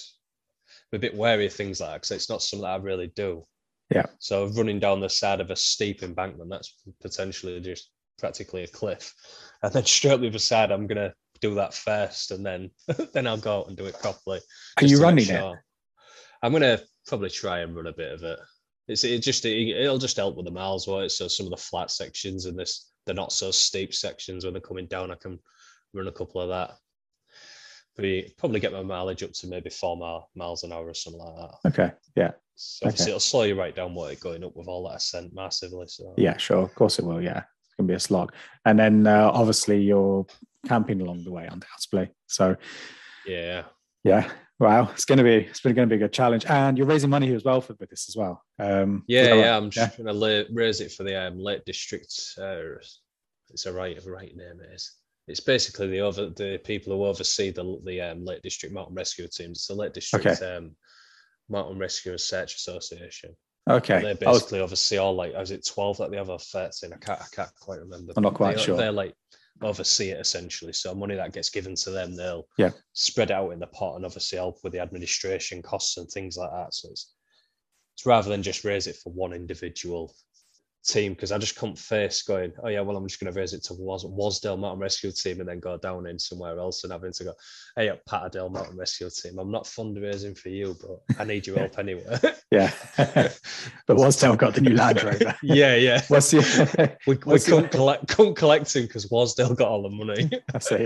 bit wary of things like that because it's not something that I really do. Yeah. So running down the side of a steep embankment, that's potentially just practically a cliff. And then straight up the other side, I'm going to do that first, and then I'll go out and do it properly. Are you running it? I'm going to probably try and run a bit of it. It'll just help with the miles, won't it? So some of the flat sections and the not so steep sections when they're coming down, I can run a couple of that. Probably get my mileage up to maybe 4 miles an hour or something like that. Okay, yeah. So obviously it'll slow you right down, it going up with all that ascent massively. So yeah, sure, of course it will. Yeah, it's gonna be a slog, and then obviously you're camping along the way, undoubtedly. So yeah. Wow, it's going to be a good challenge, and you're raising money as well with this as well. I'm just going to raise it for the Lake District. It's a right name. It is. It's basically the people who oversee the Lake District Mountain Rescue teams. It's the Lake District Mountain Rescue and Search Association. Okay, And they basically oversee all is it 12 that they have efforts in? I can't quite remember. I'm not quite sure. They're like oversee it essentially. So money that gets given to them, they'll spread out in the pot and obviously help with the administration costs and things like that. So it's rather than just raise it for one individual team, because I just couldn't face going, oh yeah, well I'm just going to raise it to Wasdale Mountain Rescue Team and then go down in somewhere else and having to go, hey, up Patterdale Mountain Rescue Team. I'm not fundraising for you, but I need your help anyway. Yeah, but Wasdale got the new Land Rover. yeah. We couldn't collect him because Wasdale got all the money. I see.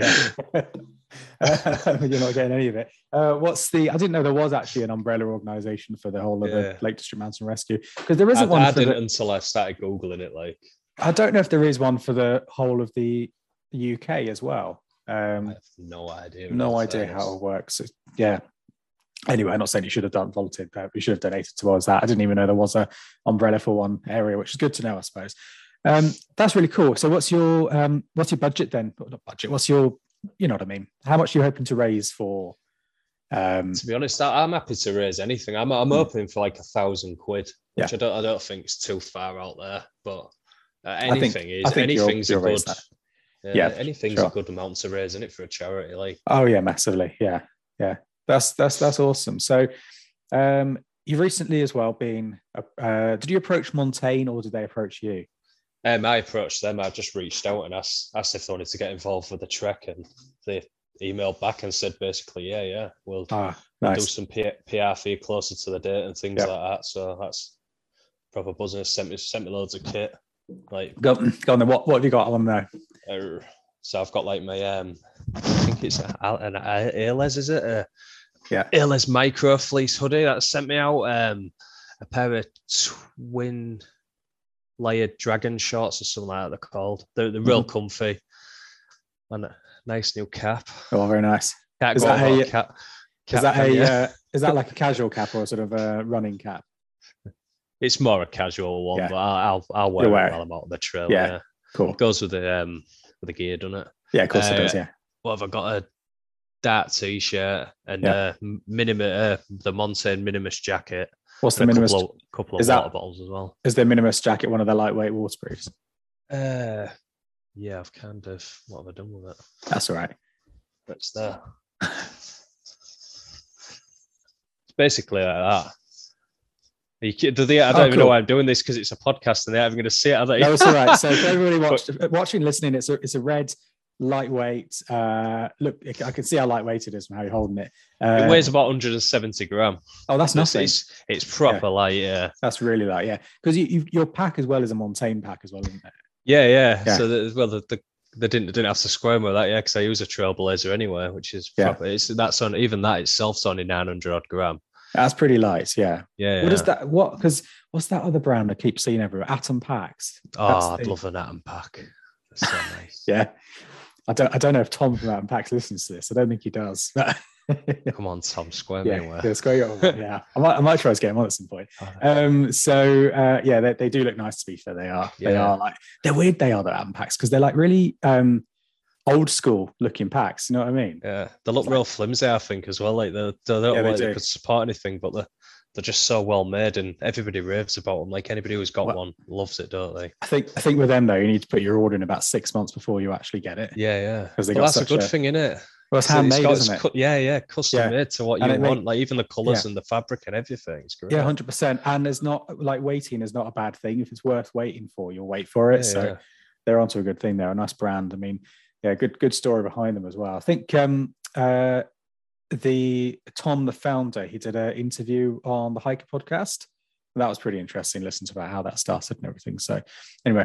Yeah. You're not getting any of it. I didn't know there was actually an umbrella organisation for the whole of the Lake District Mountain Rescue, because there isn't one. I didn't until I started googling it. I don't know if there is one for the whole of the UK as well. I have no idea. No idea how it works. Yeah. Anyway, I'm not saying you should have volunteered, but we should have donated towards that. I didn't even know there was a umbrella for one area, which is good to know, I suppose. That's really cool. So what's your budget then? Not budget. What's your, you know what I mean? How much are you hoping to raise for? To be honest, I'm happy to raise anything. I'm hoping for like £1,000, which I don't think is too far out there. But anything's a good. Anything's a good amount to raise in it for a charity. Oh yeah, massively. Yeah. That's awesome. So, you've recently as well been. Did you approach Montaigne or did they approach you? I approached them. I just reached out and asked if they wanted to get involved with the trek, and they emailed back and said basically, we'll do some PR for you closer to the date and things like that. So that's proper buzzing. Sent me loads of kit. Go on then. What have you got on there? So I've got my I think it's an Airles, is it? Airles Micro Fleece hoodie that sent me out. A pair of twin layered dragon shorts or something like that they're called. They're real comfy. And a nice new cap. Oh, very nice. Is that like a casual cap or sort of a running cap? It's more a casual one, but I'll wear it while I'm out on the trail. Yeah, cool. It goes with the gear, doesn't it? Yeah, of course it does. Yeah. What have I got? Dart t-shirt and Yeah. the Montane Minimus jacket. What's the And a Minimus? couple of Is that- water bottles as well. Is the Minimus jacket one of the lightweight waterproofs? Yeah, I've kind of what have I done with it? That's all right. It's there. It's basically like that. I don't even know Cool. why I'm doing this because it's a podcast and they're even going to see it. Are they? No, it's all right. So for everybody watching, listening, it's a red lightweight. Look, I can see how lightweight it is from how you're holding it. It weighs about 170 gram. Oh, that's nothing. It's proper light, yeah. That's really light, yeah. Because your pack as well is a Montane pack as well, isn't it? Yeah. So they didn't have to squirm with that, yeah, because I use a Trailblazer anyway, which is proper. That's on even that itself's only 900 odd gram. That's pretty light, yeah. Yeah. What is that? Because what's that other brand I keep seeing everywhere? Atom packs. I'd love an Atom pack. That's so nice. Yeah. I don't know if Tom from Atom Packs listens to this. I don't think he does. Come on, Tom, square me away. Yeah, I might try to get him on at some point. They do look nice. To be fair, they are. They are like they're weird. They are the Atom Packs because they're like really old school looking packs. You know what I mean? Yeah, they look real flimsy, I think, as well. Like they don't they could support anything, but they're just so well made, and everybody raves about them. Like anybody who's got one loves it, don't they? I think with them though, you need to put your order in about 6 months before you actually get it. Yeah. Because that's a good thing, isn't it? Well, it's handmade, isn't it? Custom made to what you want. Like even the colours and the fabric and everything. It's great. Yeah, 100%. And there's not like waiting is not a bad thing. If it's worth waiting for, you'll wait for it. They're onto a good thing. They're a nice brand. I mean, good story behind them as well. I think Tom, the founder, he did an interview on the Hiker podcast. And that was pretty interesting. Listen to about how that started and everything. So anyway,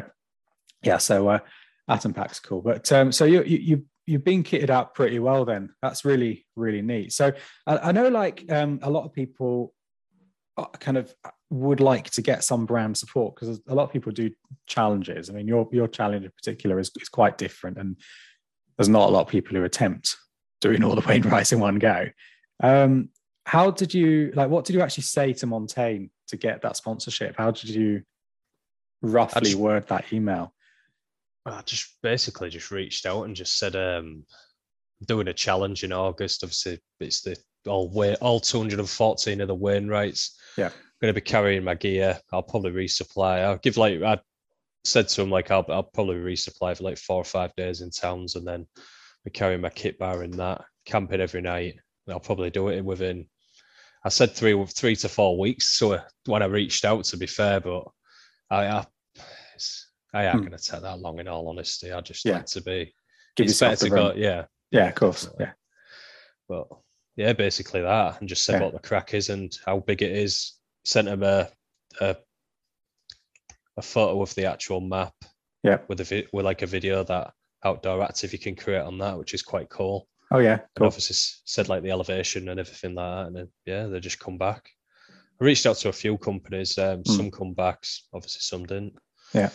Atom Pack's cool. But so you've been kitted out pretty well then. That's really, really neat. So I know like a lot of people kind of would like to get some brand support because a lot of people do challenges. I mean, your challenge in particular is quite different, and there's not a lot of people who attempt doing all the Wainwrights in one go. What did you actually say to Montane to get that sponsorship? How did you roughly word that email? I just basically reached out and just said, doing a challenge in August. Obviously, it's the all 214 of the Wainwrights. Yeah. Going to be carrying my gear. I'll probably resupply. I said to him, like, I'll probably resupply for like 4 or 5 days in towns and then be carrying my kit bar in that, camping every night. And I'll probably do it within, I said 3 to 4 weeks. So when I reached out, to be fair, but I am going to take that long, in all honesty. I just like to be. Give it's better yourself to the go, yeah. Yeah, of course. Yeah. But yeah, basically that, and just said what the crack is and how big it is. Sent him a photo of the actual map. Yeah. With like a video that outdoor active you can create on that, which is quite cool. Oh yeah, cool. And obviously said like the elevation and everything like that, and then they just come back. I reached out to a few companies. Some come back, obviously some didn't. Yeah.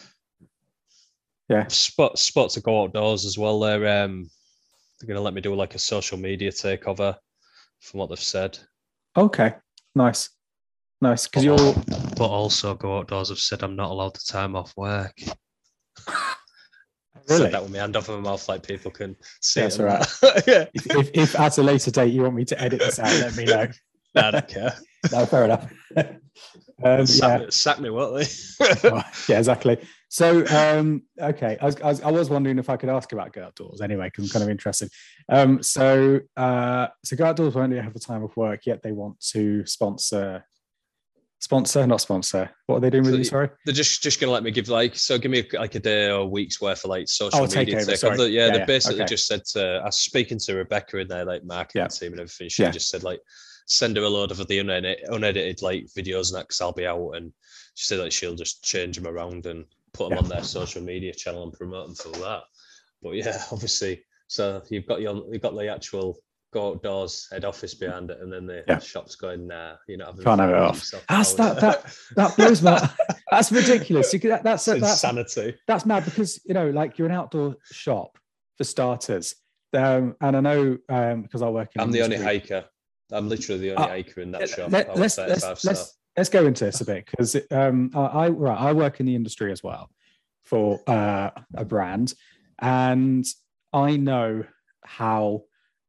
Spot to go outdoors as well. They're going to let me do like a social media takeover, from what they've said. Okay, nice. Because but also go outdoors. I've said I'm not allowed the time off work. Really? Said that with my hand over my mouth, like people can see. That's all right. Yeah. If at a later date you want me to edit this out, let me know. No, I don't care. No, fair enough. Sack me, won't they? Yeah, exactly. So, okay, I was wondering if I could ask about Go Outdoors anyway, because I'm kind of interested. So Go Outdoors won't have the time of work yet. They want to sponsor. Not sponsor. What are they doing with you? Sorry, they're just going to let me give me like a day or a week's worth of like social media takeover. They basically just said I was speaking to Rebecca in their like marketing team and everything. She just said like send her a load of the unedited like videos and that, because I'll be out, and she said like she'll just change them around and put them on their social media channel and promote them for that. But yeah, obviously, so you've got the actual Go Outdoors head office behind it, and then the shop's going, you're not having can't have it off. That blows my. That's ridiculous. That's insanity. That's mad, because like you're an outdoor shop for starters, and I know because I work in. I'm the only hiker. I'm literally the only hiker in that shop. Let's go into this a bit, because I work in the industry as well for a brand, and I know how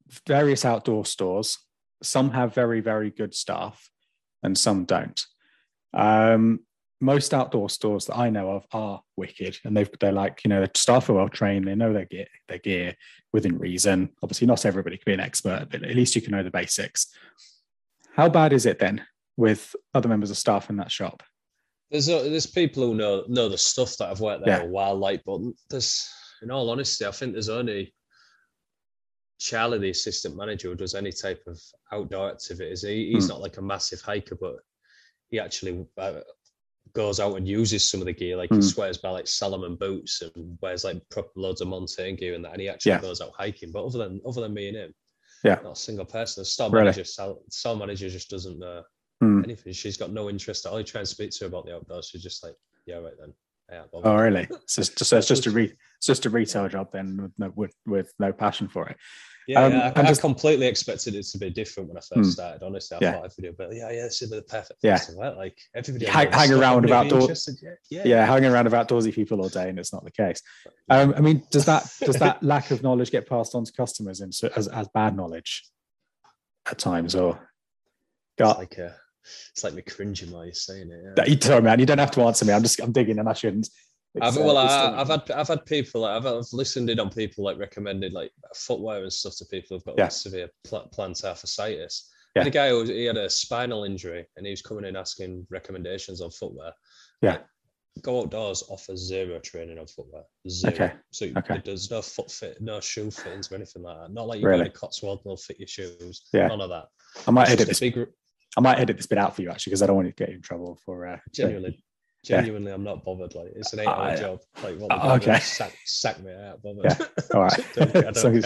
various outdoor stores. Some have very, very good staff and some don't. Most outdoor stores that I know of are wicked, and they're like, the staff are well trained. They know their gear within reason. Obviously, not everybody can be an expert, but at least you can know the basics. How bad is it then with other members of staff in that shop? There's people who know the stuff that have worked there a while, but there's, in all honesty, I think there's only Charlie, the assistant manager, who does any type of outdoor activities. He's not like a massive hiker, but he actually goes out and uses some of the gear. Like he swears by like Salomon boots and wears like proper loads of mountain gear and that, and he actually goes out hiking. But other than me and him, not a single person. The store manager just doesn't know anything. She's got no interest at all. I try and speak to her about the outdoors. She's just like, yeah, right then. Oh, really? So it's just a retail job then, with no passion for it. I completely expected it to be different when I first started. Honestly, I thought everybody would be like, this is the perfect place to work. Like everybody hang around with outdoors. Hanging around with outdoorsy people all day, and it's not the case. I mean, does that lack of knowledge get passed on to customers as bad knowledge at times, or? It's like me cringing while you're saying it. Yeah. Sorry, man. You don't have to answer me. I'm digging, and I shouldn't. I've had people like I've listened in on people like recommended like footwear and stuff to people who've got like severe plantar fasciitis. And the guy he had a spinal injury and he was coming in asking recommendations on footwear. Yeah. Go Outdoors offers zero training on footwear. Zero. Okay. So there's no foot fit, no shoe fittings or anything like that. Not like you go to Cotswold and they'll fit your shoes. Yeah. None of that. I might edit this bit out for you actually, because I don't want to get you in trouble for Genuinely, I'm not bothered. Like it's an 8-hour job. Like what? Sack me out. Bothered. Yeah. All right. I don't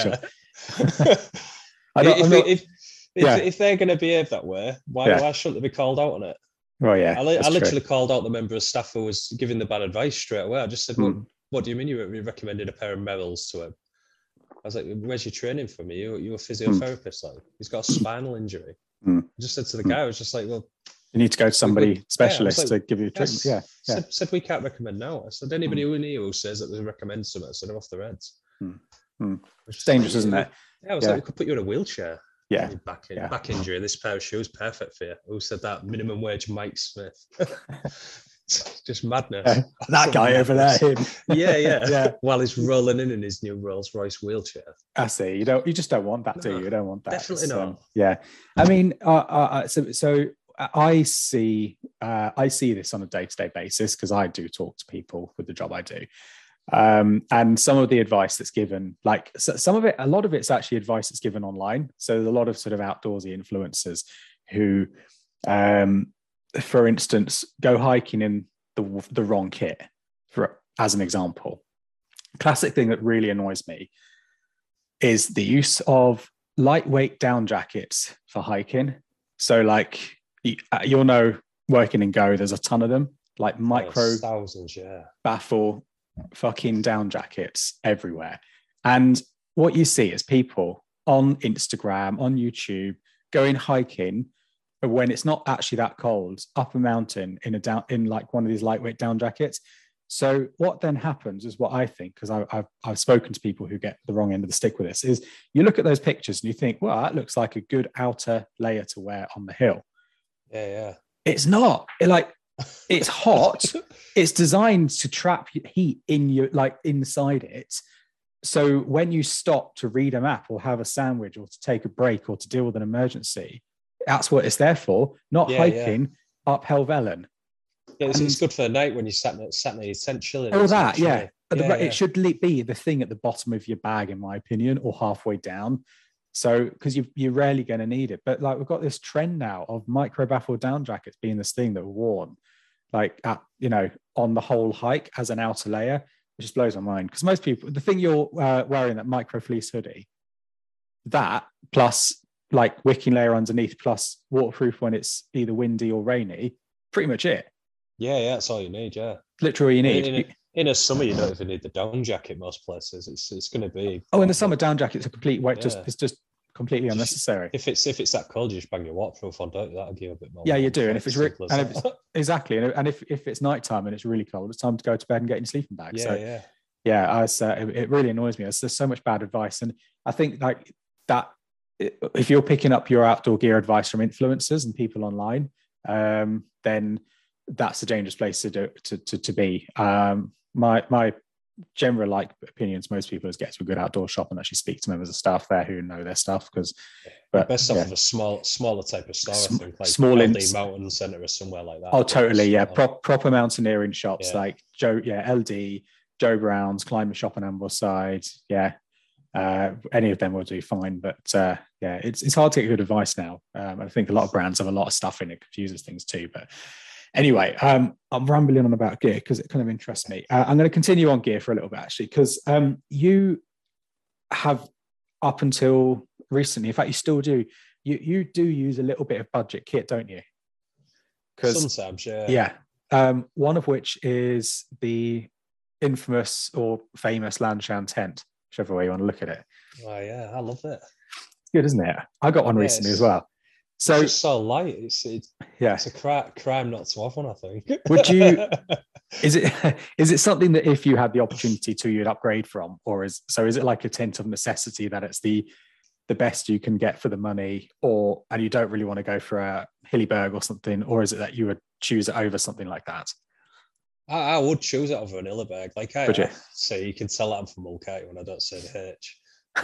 care. If they're going to behave that way, why shouldn't they be called out on it? Oh yeah. I literally called out the member of staff who was giving the bad advice straight away. I just said, well, what do you mean you recommended a pair of Merrells to him? I was like, where's your training from? You're a physiotherapist. Like he's got a spinal injury. I just said to the guy, I was just like, well, you need to go to somebody specialist to give you treatment. Said we can't recommend now. I said anybody who says that they recommend something, I said off their heads. It's dangerous, isn't it? Yeah, I was like, we could put you in a wheelchair. Yeah. Back injury. This pair of shoes perfect for you. Who said that? Minimum wage Mike Smith. Just madness. That guy over there, him. Yeah. While he's rolling in his new Rolls Royce wheelchair. I see. You just don't want that, do you? You don't want that. Definitely not. Yeah. I mean, so I see this on a day-to-day basis because I do talk to people with the job I do. And some of the advice that's given, like a lot of it's actually advice that's given online. So there's a lot of sort of outdoorsy influencers who, for instance, go hiking in the wrong kit, as an example. Classic thing that really annoys me is the use of lightweight down jackets for hiking. So like, you'll know, working in Go, there's a ton of them, like micro thousands, baffle fucking down jackets everywhere. And what you see is people on Instagram, on YouTube, going hiking when it's not actually that cold up a mountain in like one of these lightweight down jackets. So what then happens is what I think, because I've spoken to people who get the wrong end of the stick with this, is you look at those pictures and you think, well, that looks like a good outer layer to wear on the hill. Yeah. It's not. It's hot. It's designed to trap heat inside it. So when you stop to read a map or have a sandwich or to take a break or to deal with an emergency, that's what it's there for. Not hiking up Helvellyn. Yeah, it's good for the night when you sat in your tent chilling. All that, it should be the thing at the bottom of your bag, in my opinion, or halfway down. So, because you're rarely going to need it. But like, we've got this trend now of micro baffle down jackets being this thing that are worn, like on the whole hike as an outer layer, which just blows my mind. Because most people, the thing you're wearing, that micro fleece hoodie, that plus like wicking layer underneath, plus waterproof when it's either windy or rainy, pretty much it. Yeah, that's all you need. Yeah, literally you need. In the summer, you don't even need the down jacket. Most places, it's going to be. Oh, in the summer, down jacket's a complete weight. It's just completely unnecessary. If it's that cold, you just bang your waterproof on, don't you? That'll give you a bit more. Yeah, you do. And if it's exactly, and if it's nighttime and it's really cold, it's time to go to bed and get in your sleeping bag. It really annoys me. There's so much bad advice, and I think like that if you're picking up your outdoor gear advice from influencers and people online, then that's a dangerous place to be. My general opinions, most people is get to a good outdoor shop and actually speak to members of staff there who know their stuff. But best off of a smaller type of store, I think, like small LD Mountain Centre or somewhere like that. Oh, totally, yeah. Proper mountaineering shops like LD, Joe Brown's, Climate Shop on Ambleside, any of them will do fine. But it's hard to get good advice now. I think a lot of brands have a lot of stuff in it, confuses things too. But anyway, I'm rambling on about gear because it kind of interests me. I'm going to continue on gear for a little bit actually, because you have up until recently, in fact, you still do. You do use a little bit of budget kit, don't you? Sometimes, yeah. One of which is the infamous or famous Lanshan tent, whichever way you want to look at it. Oh yeah, I love it. It's good, isn't it? I got one recently as well. So it's just so light. It's a crime not to have one, I think. Would you? Is it something that if you had the opportunity to, you'd upgrade from, or is it like a tent of necessity that it's the best you can get for the money, and you don't really want to go for a Hillyberg or something, or is it that you would choose it over something like that? I would choose it over an Hillyberg. Like so you can tell that I'm from Mulcahy when I don't say the H.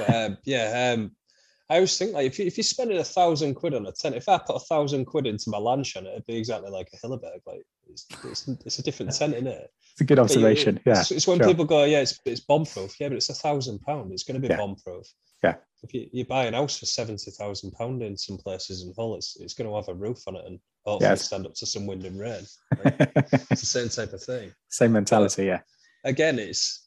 But I always think like if you're spending £1,000 on a tent, if I put £1,000 into my Lanshan, it'd be exactly like a Hillyberg. Like it's a different tent, isn't it? It's a good observation. It's when people go, it's bomb proof. Yeah, but it's £1,000. It's going to be bomb proof. Yeah. If you buy an house for £70,000 in some places in Hull, it's going to have a roof on it and hopefully stand up to some wind and rain. Like, it's the same type of thing. Same mentality, but, again, this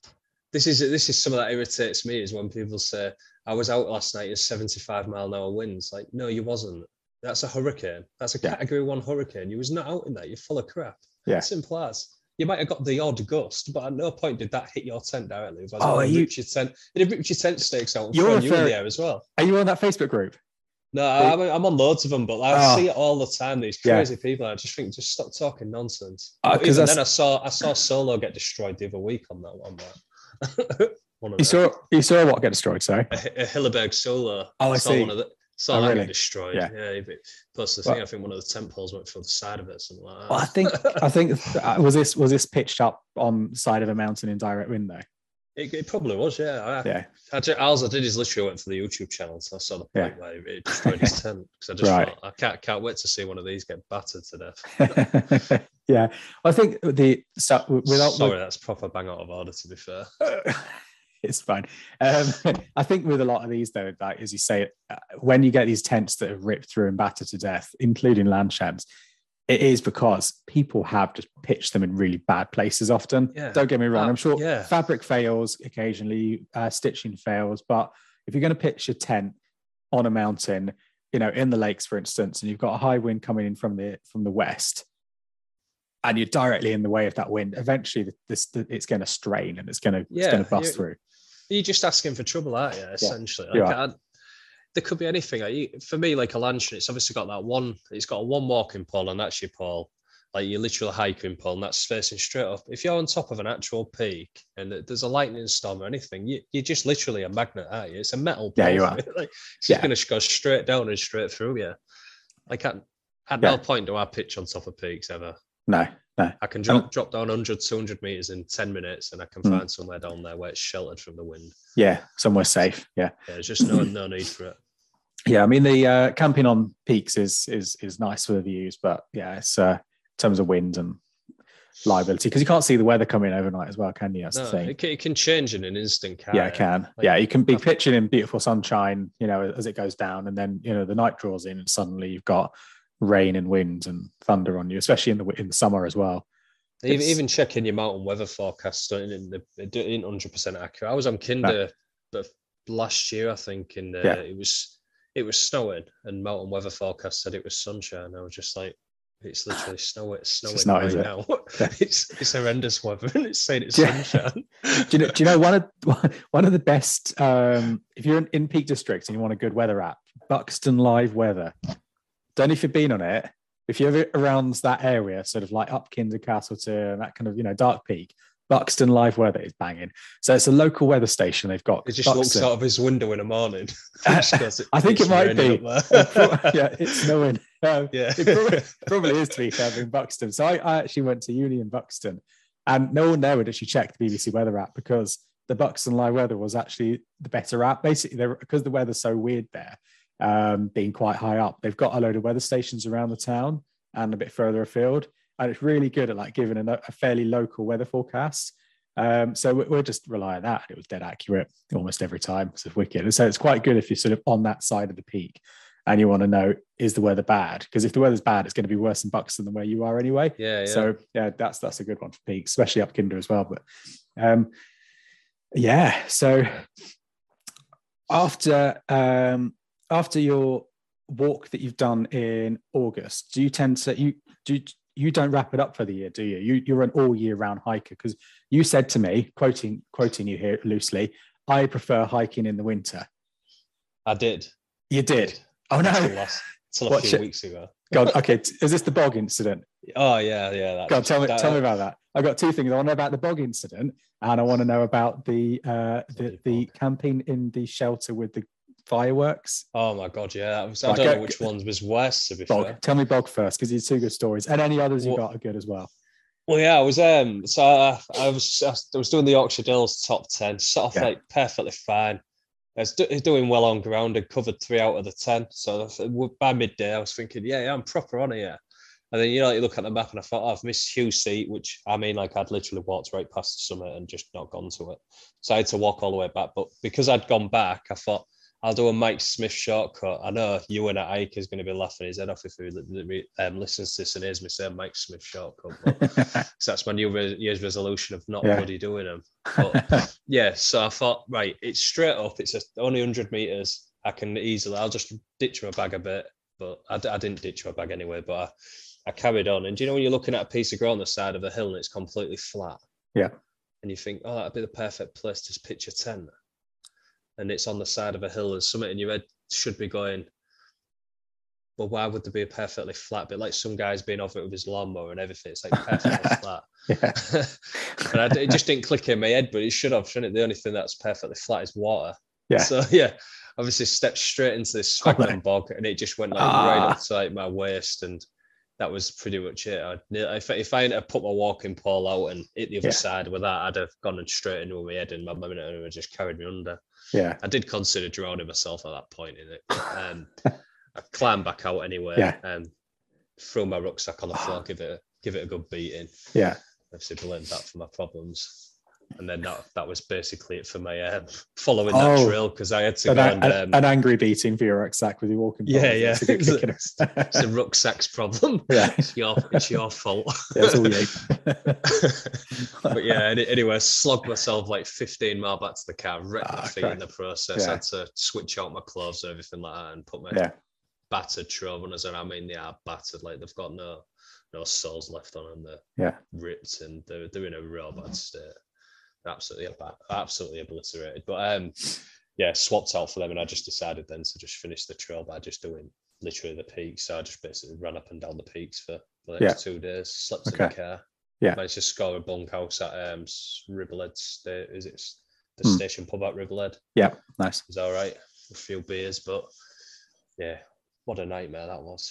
is some of that irritates me is when people say, I was out last night in 75-mile-an-hour winds. Like, no, you wasn't. That's a hurricane. That's a Category 1 hurricane. You was not out in that. You're full of crap. Yeah. Simple as. You might have got the odd gust, but at no point did that hit your tent directly. It'd ripped your tent stakes out and thrown you in the air as well. Are you on that Facebook group? No, I'm on loads of them, but I see it all the time. These crazy people. I just think, just stop talking nonsense. Even then, I saw Solo get destroyed the other week on that. You saw what get destroyed? Sorry, a Hillyberg Solo. Oh, I see. That get destroyed. Yeah. Plus the thing, I think one of the tent poles went through the side of it, something like that. Well, I think was this pitched up on the side of a mountain in direct wind though? It probably was, yeah. All I did is literally went for the YouTube channel, so I saw the point where it destroyed his tent. Because I just thought, I can't wait to see one of these get battered to death. Yeah, I think that's proper bang out of order, to be fair. It's fine. I think with a lot of these, though, like as you say, when you get these tents that are ripped through and battered to death, including Lanshans, it is because people have just pitched them in really bad places often. Yeah. Don't get me wrong. I'm sure fabric fails occasionally, stitching fails, but if you're going to pitch your tent on a mountain, in the lakes, for instance, and you've got a high wind coming in from the west, and you're directly in the way of that wind, eventually it's going to strain and it's going to bust through. You're just asking for trouble, aren't you? Essentially, there could be anything. For me, like a Lanshan, it's obviously got that one. It's got a one walking pole, and that's your pole, like your literal hiking pole, and that's facing straight up. If you're on top of an actual peak and there's a lightning storm or anything, you're just literally a magnet, aren't you? It's a metal pole. Yeah, you are. Like, it's just going to go straight down and straight through you. Like at no point do I pitch on top of peaks ever. No. I can drop down 100, 200 meters in 10 minutes and I can find somewhere down there where it's sheltered from the wind. Yeah, somewhere safe. Yeah. There's just no need for it. Yeah, I mean, the camping on peaks is nice for the views, but it's in terms of wind and liability, because you can't see the weather coming overnight as well, can you? That's the thing. It can change in an instant, can't it can. You can be pitching in beautiful sunshine, as it goes down, and then, the night draws in and suddenly you've got rain and wind and thunder on you, especially in the summer as well. Even checking your mountain weather forecast isn't 100% accurate. I was on Kinder last year, I think, and it was snowing, and mountain weather forecast said it was sunshine. I was just like, it's literally snowing right now. It's horrendous weather, and it's saying it's sunshine. Do you know one of the best? If you're in Peak District and you want a good weather app, Buxton Live Weather. Don't know if you've been on it. If you're ever around that area, sort of like up Kinder, Castleton, that kind of, Dark Peak, Buxton Live Weather is banging. So it's a local weather station. They've got. He just looks out of his window in the morning. I think it might be. Yeah, it's snowing. Yeah, it probably is, to be fair, in Buxton. So I actually went to uni in Buxton, and no one there would actually check the BBC weather app because the Buxton Live Weather was actually the better app. Basically, because the weather's so weird there, being quite high up, they've got a load of weather stations around the town and a bit further afield. And it's really good at like giving a fairly local weather forecast. So we're just relying on that. It was dead accurate almost every time. It's wicked. And so it's quite good if you're sort of on that side of the peak and you want to know, is the weather bad? Because if the weather's bad, it's going to be worse in Buxton than where you are anyway. Yeah. So yeah, that's a good one for peaks, especially up Kinder as well. But so after your walk that you've done in August, do you tend to you don't wrap it up for the year, do you? You're an all year round hiker, because you said to me, quoting you here loosely, I prefer hiking in the winter. I did. You did? Oh no! Until a few weeks ago. God, okay. Is this the bog incident? Oh yeah. God, tell me about that. I've got two things. I want to know about the bog incident, and I want to know about the camping in the shelter with the fireworks. Oh my God, yeah. I don't know which one was worse, to be fair. Tell me bog first, because it's two good stories, and any others you got are good as well. Well, yeah, I was I was doing the Yorkshire Dales top 10, sort of like perfectly fine. I was doing well on ground and covered 3 out of the 10. So by midday, I was thinking, yeah, I'm proper on here. And then, you look at the map and I thought, I've missed Hugh Seat, which I mean, like I'd literally walked right past the summit and just not gone to it. So I had to walk all the way back. But because I'd gone back, I thought, I'll do a Mike Smith shortcut. I know Ewan at Ike is going to be laughing his head off if he listens to this and hears me say Mike Smith shortcut. So that's my New Year's resolution of not bloody doing them. But yeah, so I thought, right, it's straight up. It's only 100 meters. I'll just ditch my bag a bit. But I didn't ditch my bag anyway, but I carried on. And do you know when you're looking at a piece of ground on the side of a hill and it's completely flat? Yeah. And you think, oh, that'd be the perfect place to pitch a tent. And it's on the side of a hill, and something in your head should be going, well, why would there be a perfectly flat bit? Like some guy's been off it with his lawnmower and everything. It's like perfectly flat. And it just didn't click in my head, but it should have, shouldn't it? The only thing that's perfectly flat is water. Yeah. So yeah, obviously stepped straight into this Swagman bog, and it just went like right up to like my waist, and that was pretty much it. If I hadn't put my walking pole out and hit the other side with that, I'd have gone straight into my head, and my minute would just carried me under. Yeah, I did consider drowning myself at that point in it. I climbed back out anyway, and threw my rucksack on the floor, give it a good beating. Yeah, obviously blamed that for my problems. And then that was basically it for my following that drill, because I had to go an angry beating for your rucksack with your walking pole. Yeah. It's a rucksack's problem. Yeah, it's your fault. Yeah, it's all you. But yeah, anyway, slogged myself like 15 miles back to the car, wrecked my feet in the process. I had to switch out my clothes and everything like that, and put my battered trail runners on. I mean, they are battered, like they've got no soles left on them. They're ripped and they're in a real bad state. Absolutely obliterated. But swapped out for them, and I just decided then to just finish the trail by just doing literally the peaks. So I just basically ran up and down the peaks for the next 2 days, slept in the car. Yeah. Managed to score a bunkhouse at Ribblehead State. Is it the station pub at Ribblehead? Yeah, nice. It was all right. A few beers, but yeah, what a nightmare that was.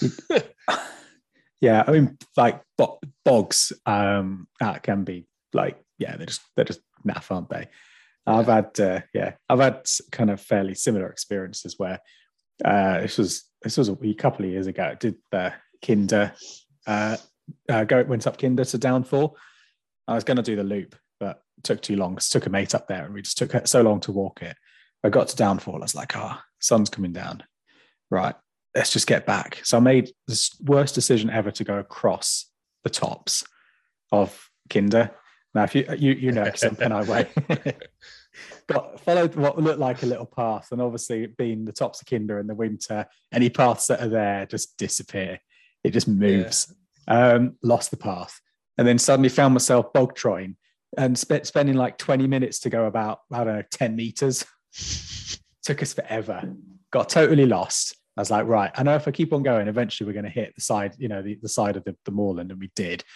Yeah, I mean, like bogs can be like, they're just naff, aren't they? I've had kind of fairly similar experiences where this was a couple of years ago. I did the Kinder went up Kinder to Downfall. I was going to do the loop, but it took too long. Took a mate up there, and we just took so long to walk it. I got to Downfall. I was like, sun's coming down. Right, let's just get back. So I made the worst decision ever to go across the tops of Kinder. Now, if you know, because I'm Pennine Way, followed what looked like a little path, and obviously being the tops of Kinder in the winter, any paths that are there just disappear. It just moves. Lost the path, and then suddenly found myself bog trotting and spending like 20 minutes to go about, 10 meters. Took us forever. Got totally lost. I was like, right, I know if I keep on going, eventually we're going to hit the side, the side of the moorland, and we did.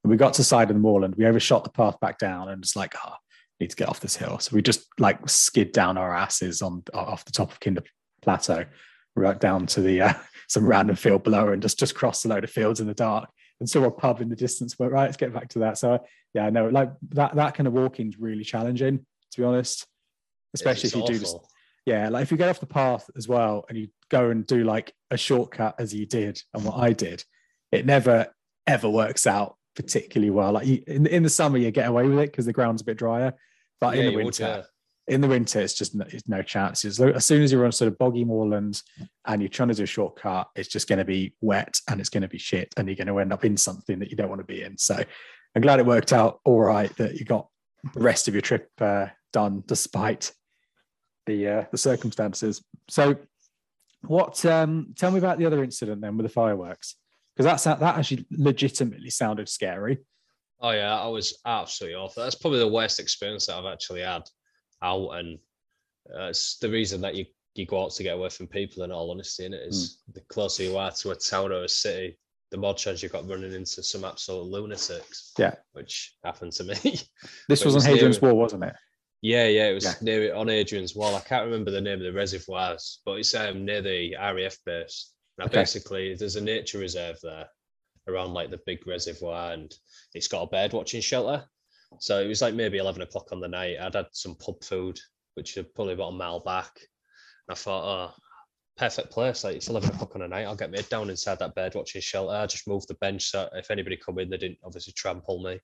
And we got to the side of the moorland. We overshot the path back down and just like, need to get off this hill. So we just like skid down our asses off the top of Kinder Plateau, right down to the some random field below, and just crossed a load of fields in the dark and saw a pub in the distance. But right, let's get back to that. So yeah, no, like that kind of walking is really challenging, to be honest. Especially if you do just, like if you get off the path as well and you go and do like a shortcut as you did and what I did, it never ever works out particularly well. Like in the summer you get away with it because the ground's a bit drier, but in the winter it's just it's no chance. As soon as you're on sort of boggy moorland and you're trying to do a shortcut, it's just going to be wet and it's going to be shit and you're going to end up in something that you don't want to be in. So I'm glad it worked out all right that you got the rest of your trip done despite the circumstances. So what tell me about the other incident then with the fireworks, because that actually legitimately sounded scary. Oh yeah, I was absolutely awful. That's probably the worst experience that I've actually had out, and it's the reason that you go out to get away from people, in all honesty, and it is the closer you are to a town or a city, the more chance you've got running into some absolute lunatics. Yeah, which happened to me. This was on Hadrian's Wall, wasn't it? Yeah, it was near on Hadrian's Wall. I can't remember the name of the reservoirs, but it's near the RAF base. Now, basically, there's a nature reserve there around like the big reservoir, and it's got a bird watching shelter. So it was like maybe 11 o'clock on the night. I'd had some pub food, which is probably about a mile back. And I thought, perfect place. Like, it's 11 o'clock on the night. I'll get me down inside that bird watching shelter. I just moved the bench so if anybody come in, they didn't obviously trample me.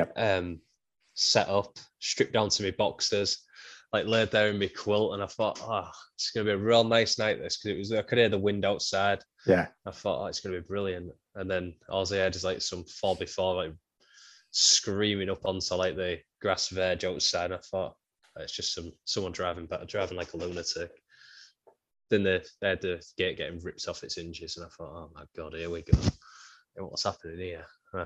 Set up, stripped down to my boxers, like laid there in my quilt, and I thought, it's gonna be a real nice night this, because I could hear the wind outside. I thought, it's gonna be brilliant. And then all I had is like some 4x4 like screaming up onto like the grass verge outside. And I thought, it's just someone driving like a lunatic. Then they had the gate getting ripped off its hinges, and I thought, oh my god, here we go. What's happening here?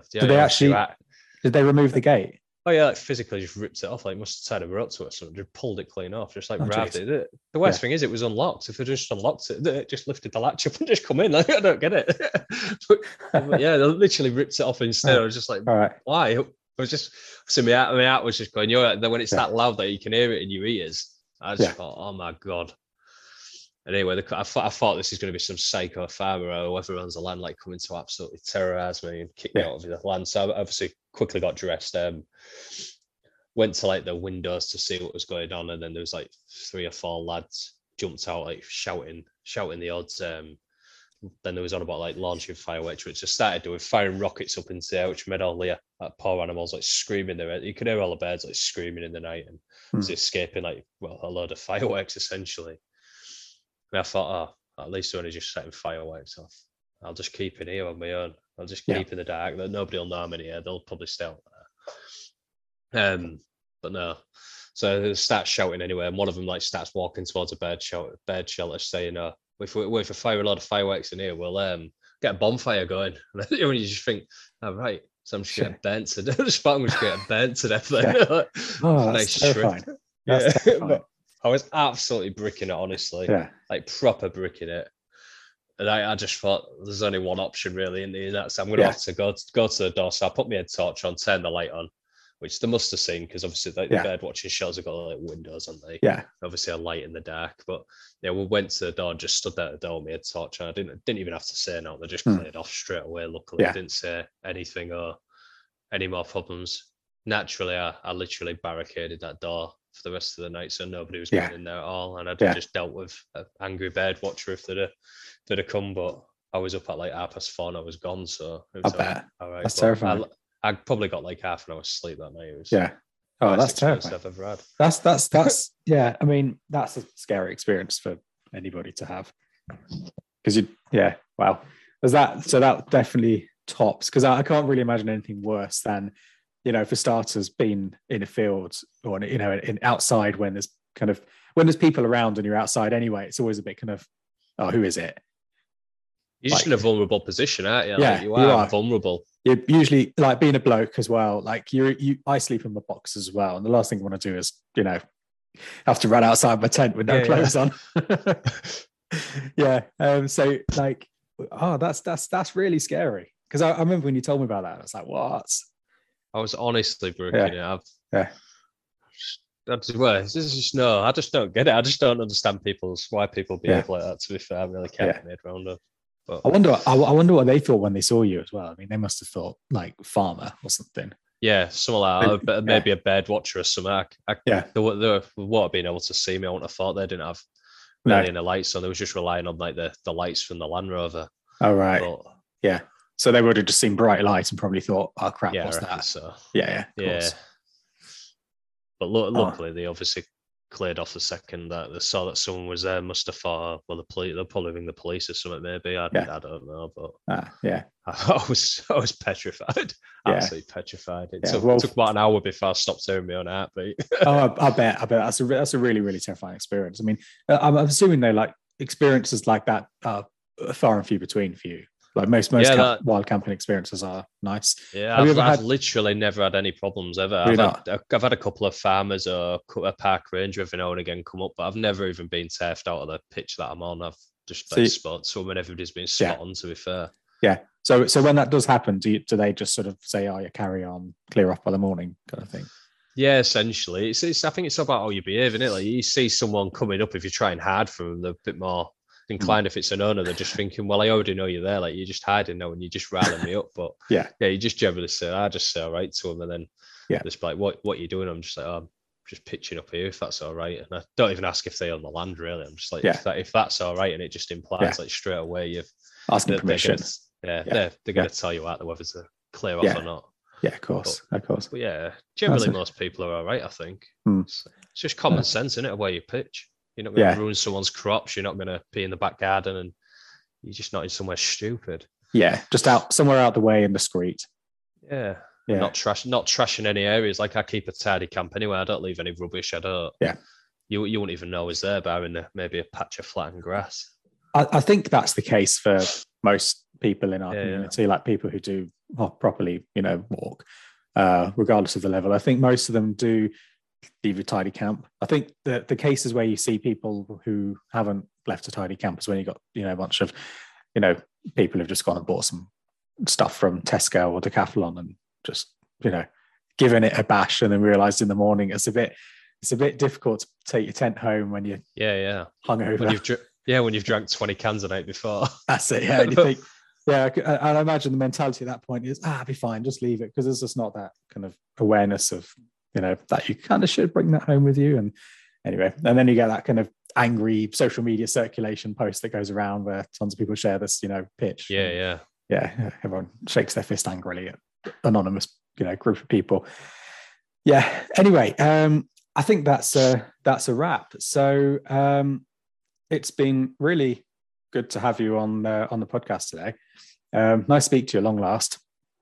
Did they remove the gate? Oh yeah, like physically just ripped it off. Like must have tied a rope to it or something. Just pulled it clean off. Just like grabbed it. The worst thing is it was unlocked. If they just unlocked it, they just lifted the latch up and just come in. Like, I don't get it. but yeah, they literally ripped it off instead. I was just like, why? I was just my heart was just going. Then when it's that loud that you can hear it in your ears, I just thought, oh my god. And anyway, I thought this is going to be some psycho farmer or whoever owns the land, like coming to absolutely terrorize me and kick me out of the land. So I obviously quickly got dressed, went to like the windows to see what was going on, and then there was like 3 or 4 lads jumped out like shouting the odds. Then there was on about like launching fireworks, which I started doing, firing rockets up into the air, which made all the poor animals like screaming there. You could hear all the birds like screaming in the night and escaping like a load of fireworks essentially. And I thought, at least they're only just setting fireworks off. I'll just keep in here on my own. I'll just keep in the dark. Nobody will know I'm in here. They'll probably stay out there. But no. So they start shouting anyway, and one of them like starts walking towards a bird shelter, saying, if we fire a lot of fireworks in here, we'll get a bonfire going. And you just think, right, so I'm just getting burnt to death. I'm just getting burnt to death. That's terrifying. That's terrifying. I was absolutely bricking it, honestly. Like proper bricking it. And I just thought there's only one option really in there. That's I'm going to have to go to the door. So I put my head torch on, turn the light on, which they must have seen because obviously the bird watching shells have got like windows on they. Obviously a light in the dark. But we went to the door, just stood there at the door with my head torch on. I didn't even have to say no. They just cleared off straight away. Luckily, I didn't say anything or any more problems. Naturally, I literally barricaded that door for the rest of the night, so nobody was going in there at all, and I'd just dealt with an angry bird watcher if they'd have come. But I was up at like 4:30 and I was gone, so it was all right. That's terrifying. I probably got like half an hour's sleep that night. It was that's terrifying. I've ever had. That's I mean, that's a scary experience for anybody to have, because there's that. So that definitely tops, because I can't really imagine anything worse than, for starters, being in a field or, in outside when there's people around and you're outside anyway. It's always a bit kind of, who is it? You're just in a vulnerable position, aren't you? You are vulnerable. You're usually like being a bloke as well. Like I sleep in my box as well. And the last thing I want to do is, have to run outside my tent with no clothes on. So like, that's really scary. Because I remember when you told me about that, I was like, what? I was honestly Yeah. brooking it. Yeah. It's just no, I just don't get it. I just don't understand why people behave like that. To be fair, I really can't get around it. But I wonder what they thought when they saw you as well. I mean, they must have thought like farmer or something. yeah, something like that. Maybe a bird watcher or something. They would have been able to see me. I wouldn't have thought they didn't have really any lights on. They was just relying on like the lights from the Land Rover. Oh right. But, yeah. So they would have just seen bright lights and probably thought, "Oh crap, what's that?" So. Yeah. Of course. But luckily, they obviously cleared off the second that they saw that someone was there. Must have thought, well, they'll probably ring the police or something. Maybe I don't know, but I was petrified, absolutely petrified. It took about an hour before I stopped hearing my own heartbeat. I bet that's a really, really terrifying experience. I mean, I'm assuming they like experiences like that are far and few between for you. Like most wild camping experiences are nice. Yeah, I've literally never had any problems ever. I've had a couple of farmers or a park ranger every now and again come up, but I've never even been turfed out of the pitch that I'm on. I've just spot swimming. Everybody's been spot on, to be fair. Yeah. So when that does happen, do they just sort of say, "Oh, you carry on, clear off by the morning," kind of thing? Yeah, essentially. I think it's about how you behave, isn't it? Like you see someone coming up, if you're trying hard for them, they're a bit more inclined. If it's an owner, they're just thinking, well, I already know you're there, like you're just hiding now and you're just riling me up. But you just generally say, I just say all right to them, and then just like, what are you doing? I'm just like, I'm just pitching up here if that's all right. And I don't even ask if they own the land, really. I'm just like, if that's all right, and it just implies like straight away you've asking permission. They're going to tell you out whether to clear off or not. Yeah, of course. But generally most people are all right, I think. It's just common sense, isn't it, where you pitch. You're not going to ruin someone's crops. You're not going to be in the back garden, and you're just not in somewhere stupid. Yeah, just somewhere out the way and discreet. Yeah. Not trashing any areas. Like I keep a tidy camp anyway. I don't leave any rubbish. I don't. Yeah. You wouldn't even know is there, barring maybe a patch of flattened grass. I think that's the case for most people in our community, like people who do properly, walk, regardless of the level. I think most of them do leave a tidy camp. I think the cases where you see people who haven't left a tidy camp is when you got a bunch of people who've just gone and bought some stuff from Tesco or Decathlon and just given it a bash, and then realised in the morning it's a bit difficult to take your tent home when you're hungover. When you've drank 20 cans the night before. That's it. Yeah, and you think, and I imagine the mentality at that point is, I'll be fine, just leave it, because there's just not that kind of awareness of that you kind of should bring that home with you. And anyway, and then you get that kind of angry social media circulation post that goes around where tons of people share this, pitch. Yeah. Everyone shakes their fist angrily at anonymous, group of people. Yeah. Anyway, I think that's a wrap. So it's been really good to have you on the podcast today. Nice to speak to you at long last.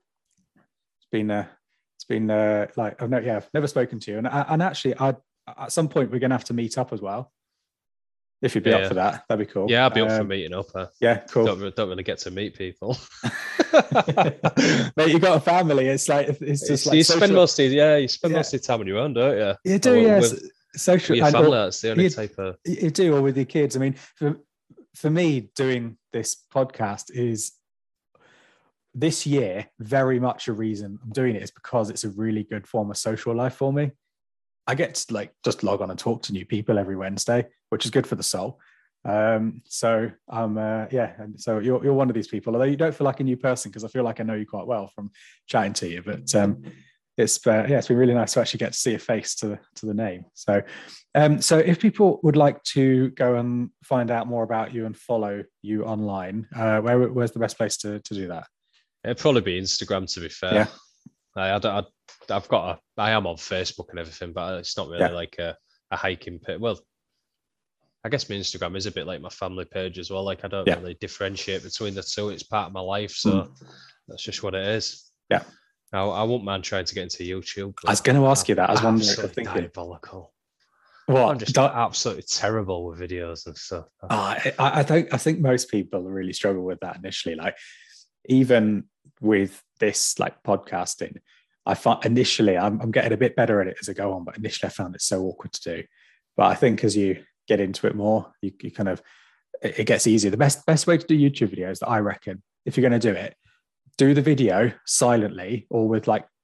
It's been like I've never spoken to you, and actually, at some point we're going to have to meet up as well. If you'd be up for that, that'd be cool. Yeah, I'd be up for meeting up. Yeah, cool. Don't really get to meet people. Mate, you got a family. It's just like you spend most of your time on your own, don't you? You do, yes. Social with your family, that's the only type of you do, or with your kids. I mean, for me, doing this podcast is this year very much a reason I'm doing it is because it's a really good form of social life for me. I get to just log on and talk to new people every Wednesday, which is good for the soul. So and so you're one of these people, although you don't feel like a new person, because I feel like I know you quite well from chatting to you. But it's been really nice to actually get to see a face to the name. So if people would like to go and find out more about you and follow you online, where's the best place to do that? It'd probably be Instagram, to be fair. Yeah. I am on Facebook and everything, but it's not really like a hiking page. Well, I guess my Instagram is a bit like my family page as well. Like I don't really differentiate between the two. It's part of my life, so that's just what it is. Yeah. Now I won't mind trying to get into YouTube. I was going to ask you that. I was wondering. Diabolical. Well, I'm just absolutely terrible with videos and stuff. I think most people really struggle with that initially. Like even with this podcasting, I find initially I'm getting a bit better at it as I go on, but initially I found it so awkward to do. But I think as you get into it more, you kind of it gets easier. The best way to do YouTube videos that I reckon, if you're going to do it, do the video silently or with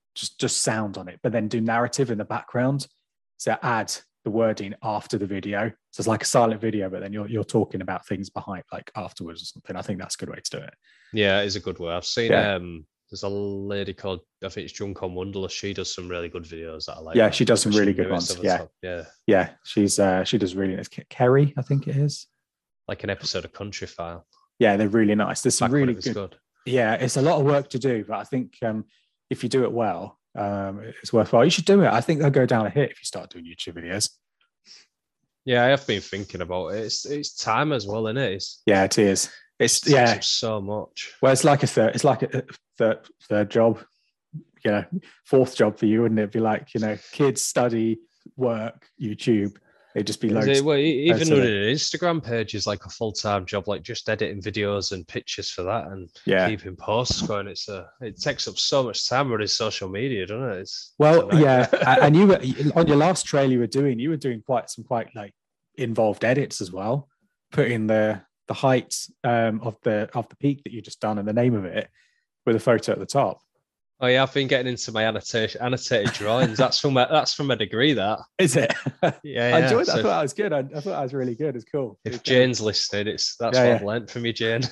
just sound on it, but then do narrative in the background. So add the wording after the video. So it's like a silent video, but then you're talking about things behind, like afterwards or something. I think that's a good way to do it. Yeah, it is a good way. I've seen Yeah. there's a lady called, I think it's Drunk on Wonderless. She does some really good videos that I like. Yeah, she does some really Especially good ones. over the Yeah. top. Yeah. Yeah, she does really nice. Kerry, I think it is. Like an episode of Country File. Yeah, they're really nice. There's some Back when really it was good. Yeah, it's a lot of work to do, but I think if you do it well, it's worthwhile. You should do it. I think they'll go down a hit if you start doing YouTube videos. Yeah, I have been thinking about it. It's time as well, isn't it? Yeah, it is. It's takes yeah. up so much. Well, it's like a third job, fourth job for you, wouldn't it? It'd be like, kids, study, work, YouTube. It'd just be loads. Well, even loads on of an it. Instagram page is like a full-time job, like just editing videos and pictures for that and Yeah. keeping posts going. It takes up so much time running social media, doesn't it? It's Well, a yeah, nightmare. and you were on your last trail. You were doing quite like involved edits as well, putting the heights of the peak that you just done and the name of it with a photo at the top. Oh yeah, I've been getting into my annotated drawings. That's from my degree. That Is it? yeah. I enjoyed that. So I thought that was good. I thought that was really good. It's cool. if Jane's listening, that's Yeah, what yeah. I've learnt from you, Jane.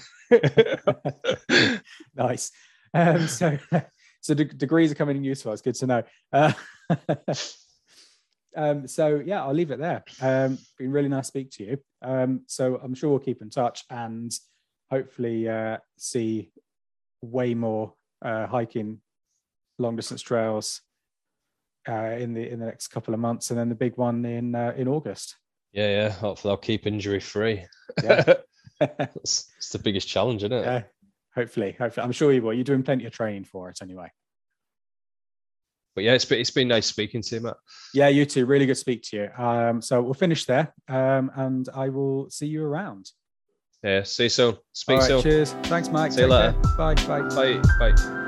Nice. So the degrees are coming in useful. It's good to know. So yeah, I'll leave it there. Been really nice to speak to you. So I'm sure we'll keep in touch and hopefully see way more hiking long distance trails in the next couple of months, and then the big one in August. Yeah. Hopefully, I'll keep injury free. Yeah. It's the biggest challenge, isn't it? Yeah. Hopefully, I'm sure you will. You're doing plenty of training for it anyway. But yeah, it's been nice speaking to you, Matt. Yeah, you too. Really good to speak to you. So we'll finish there, and I will see you around. Yeah, see you soon. Speak All right, soon. cheers. Thanks, Mike. See you Take later. care. Bye. Bye. Bye.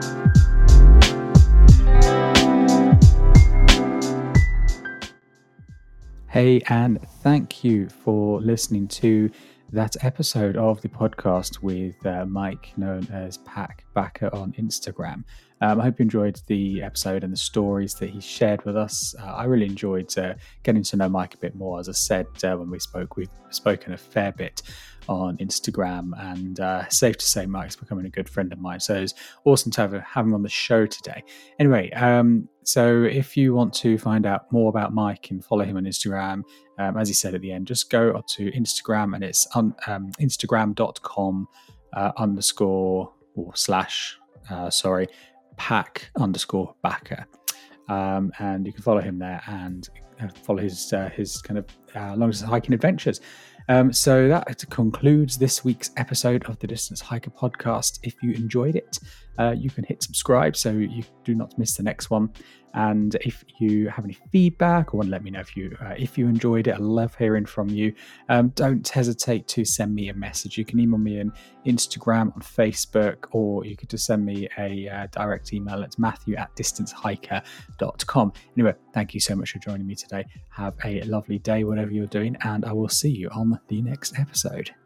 Hey, and thank you for listening to that episode of the podcast with Mike, known as Pack Backer on Instagram. I hope you enjoyed the episode and the stories that he shared with us. I really enjoyed getting to know Mike a bit more. As I said when we spoke, we've spoken a fair bit on Instagram, and safe to say Mike's becoming a good friend of mine. So it's awesome to have him on the show today. Anyway, so if you want to find out more about Mike and follow him on Instagram, as he said at the end, just go to Instagram, and it's on instagram.com /pack_backer. And you can follow him there and follow his kind of long distance hiking adventures. So that concludes this week's episode of the Distance Hiker podcast. If you enjoyed it, you can hit subscribe so you do not miss the next one. And if you have any feedback or want to let me know if you enjoyed it, I love hearing from you. Don't hesitate to send me a message. You can email me on Instagram, on Facebook, or you could just send me a direct email. It's matthew@distancehiker.com. Anyway, thank you so much for joining me today. Have a lovely day, whatever you're doing, and I will see you on the next episode.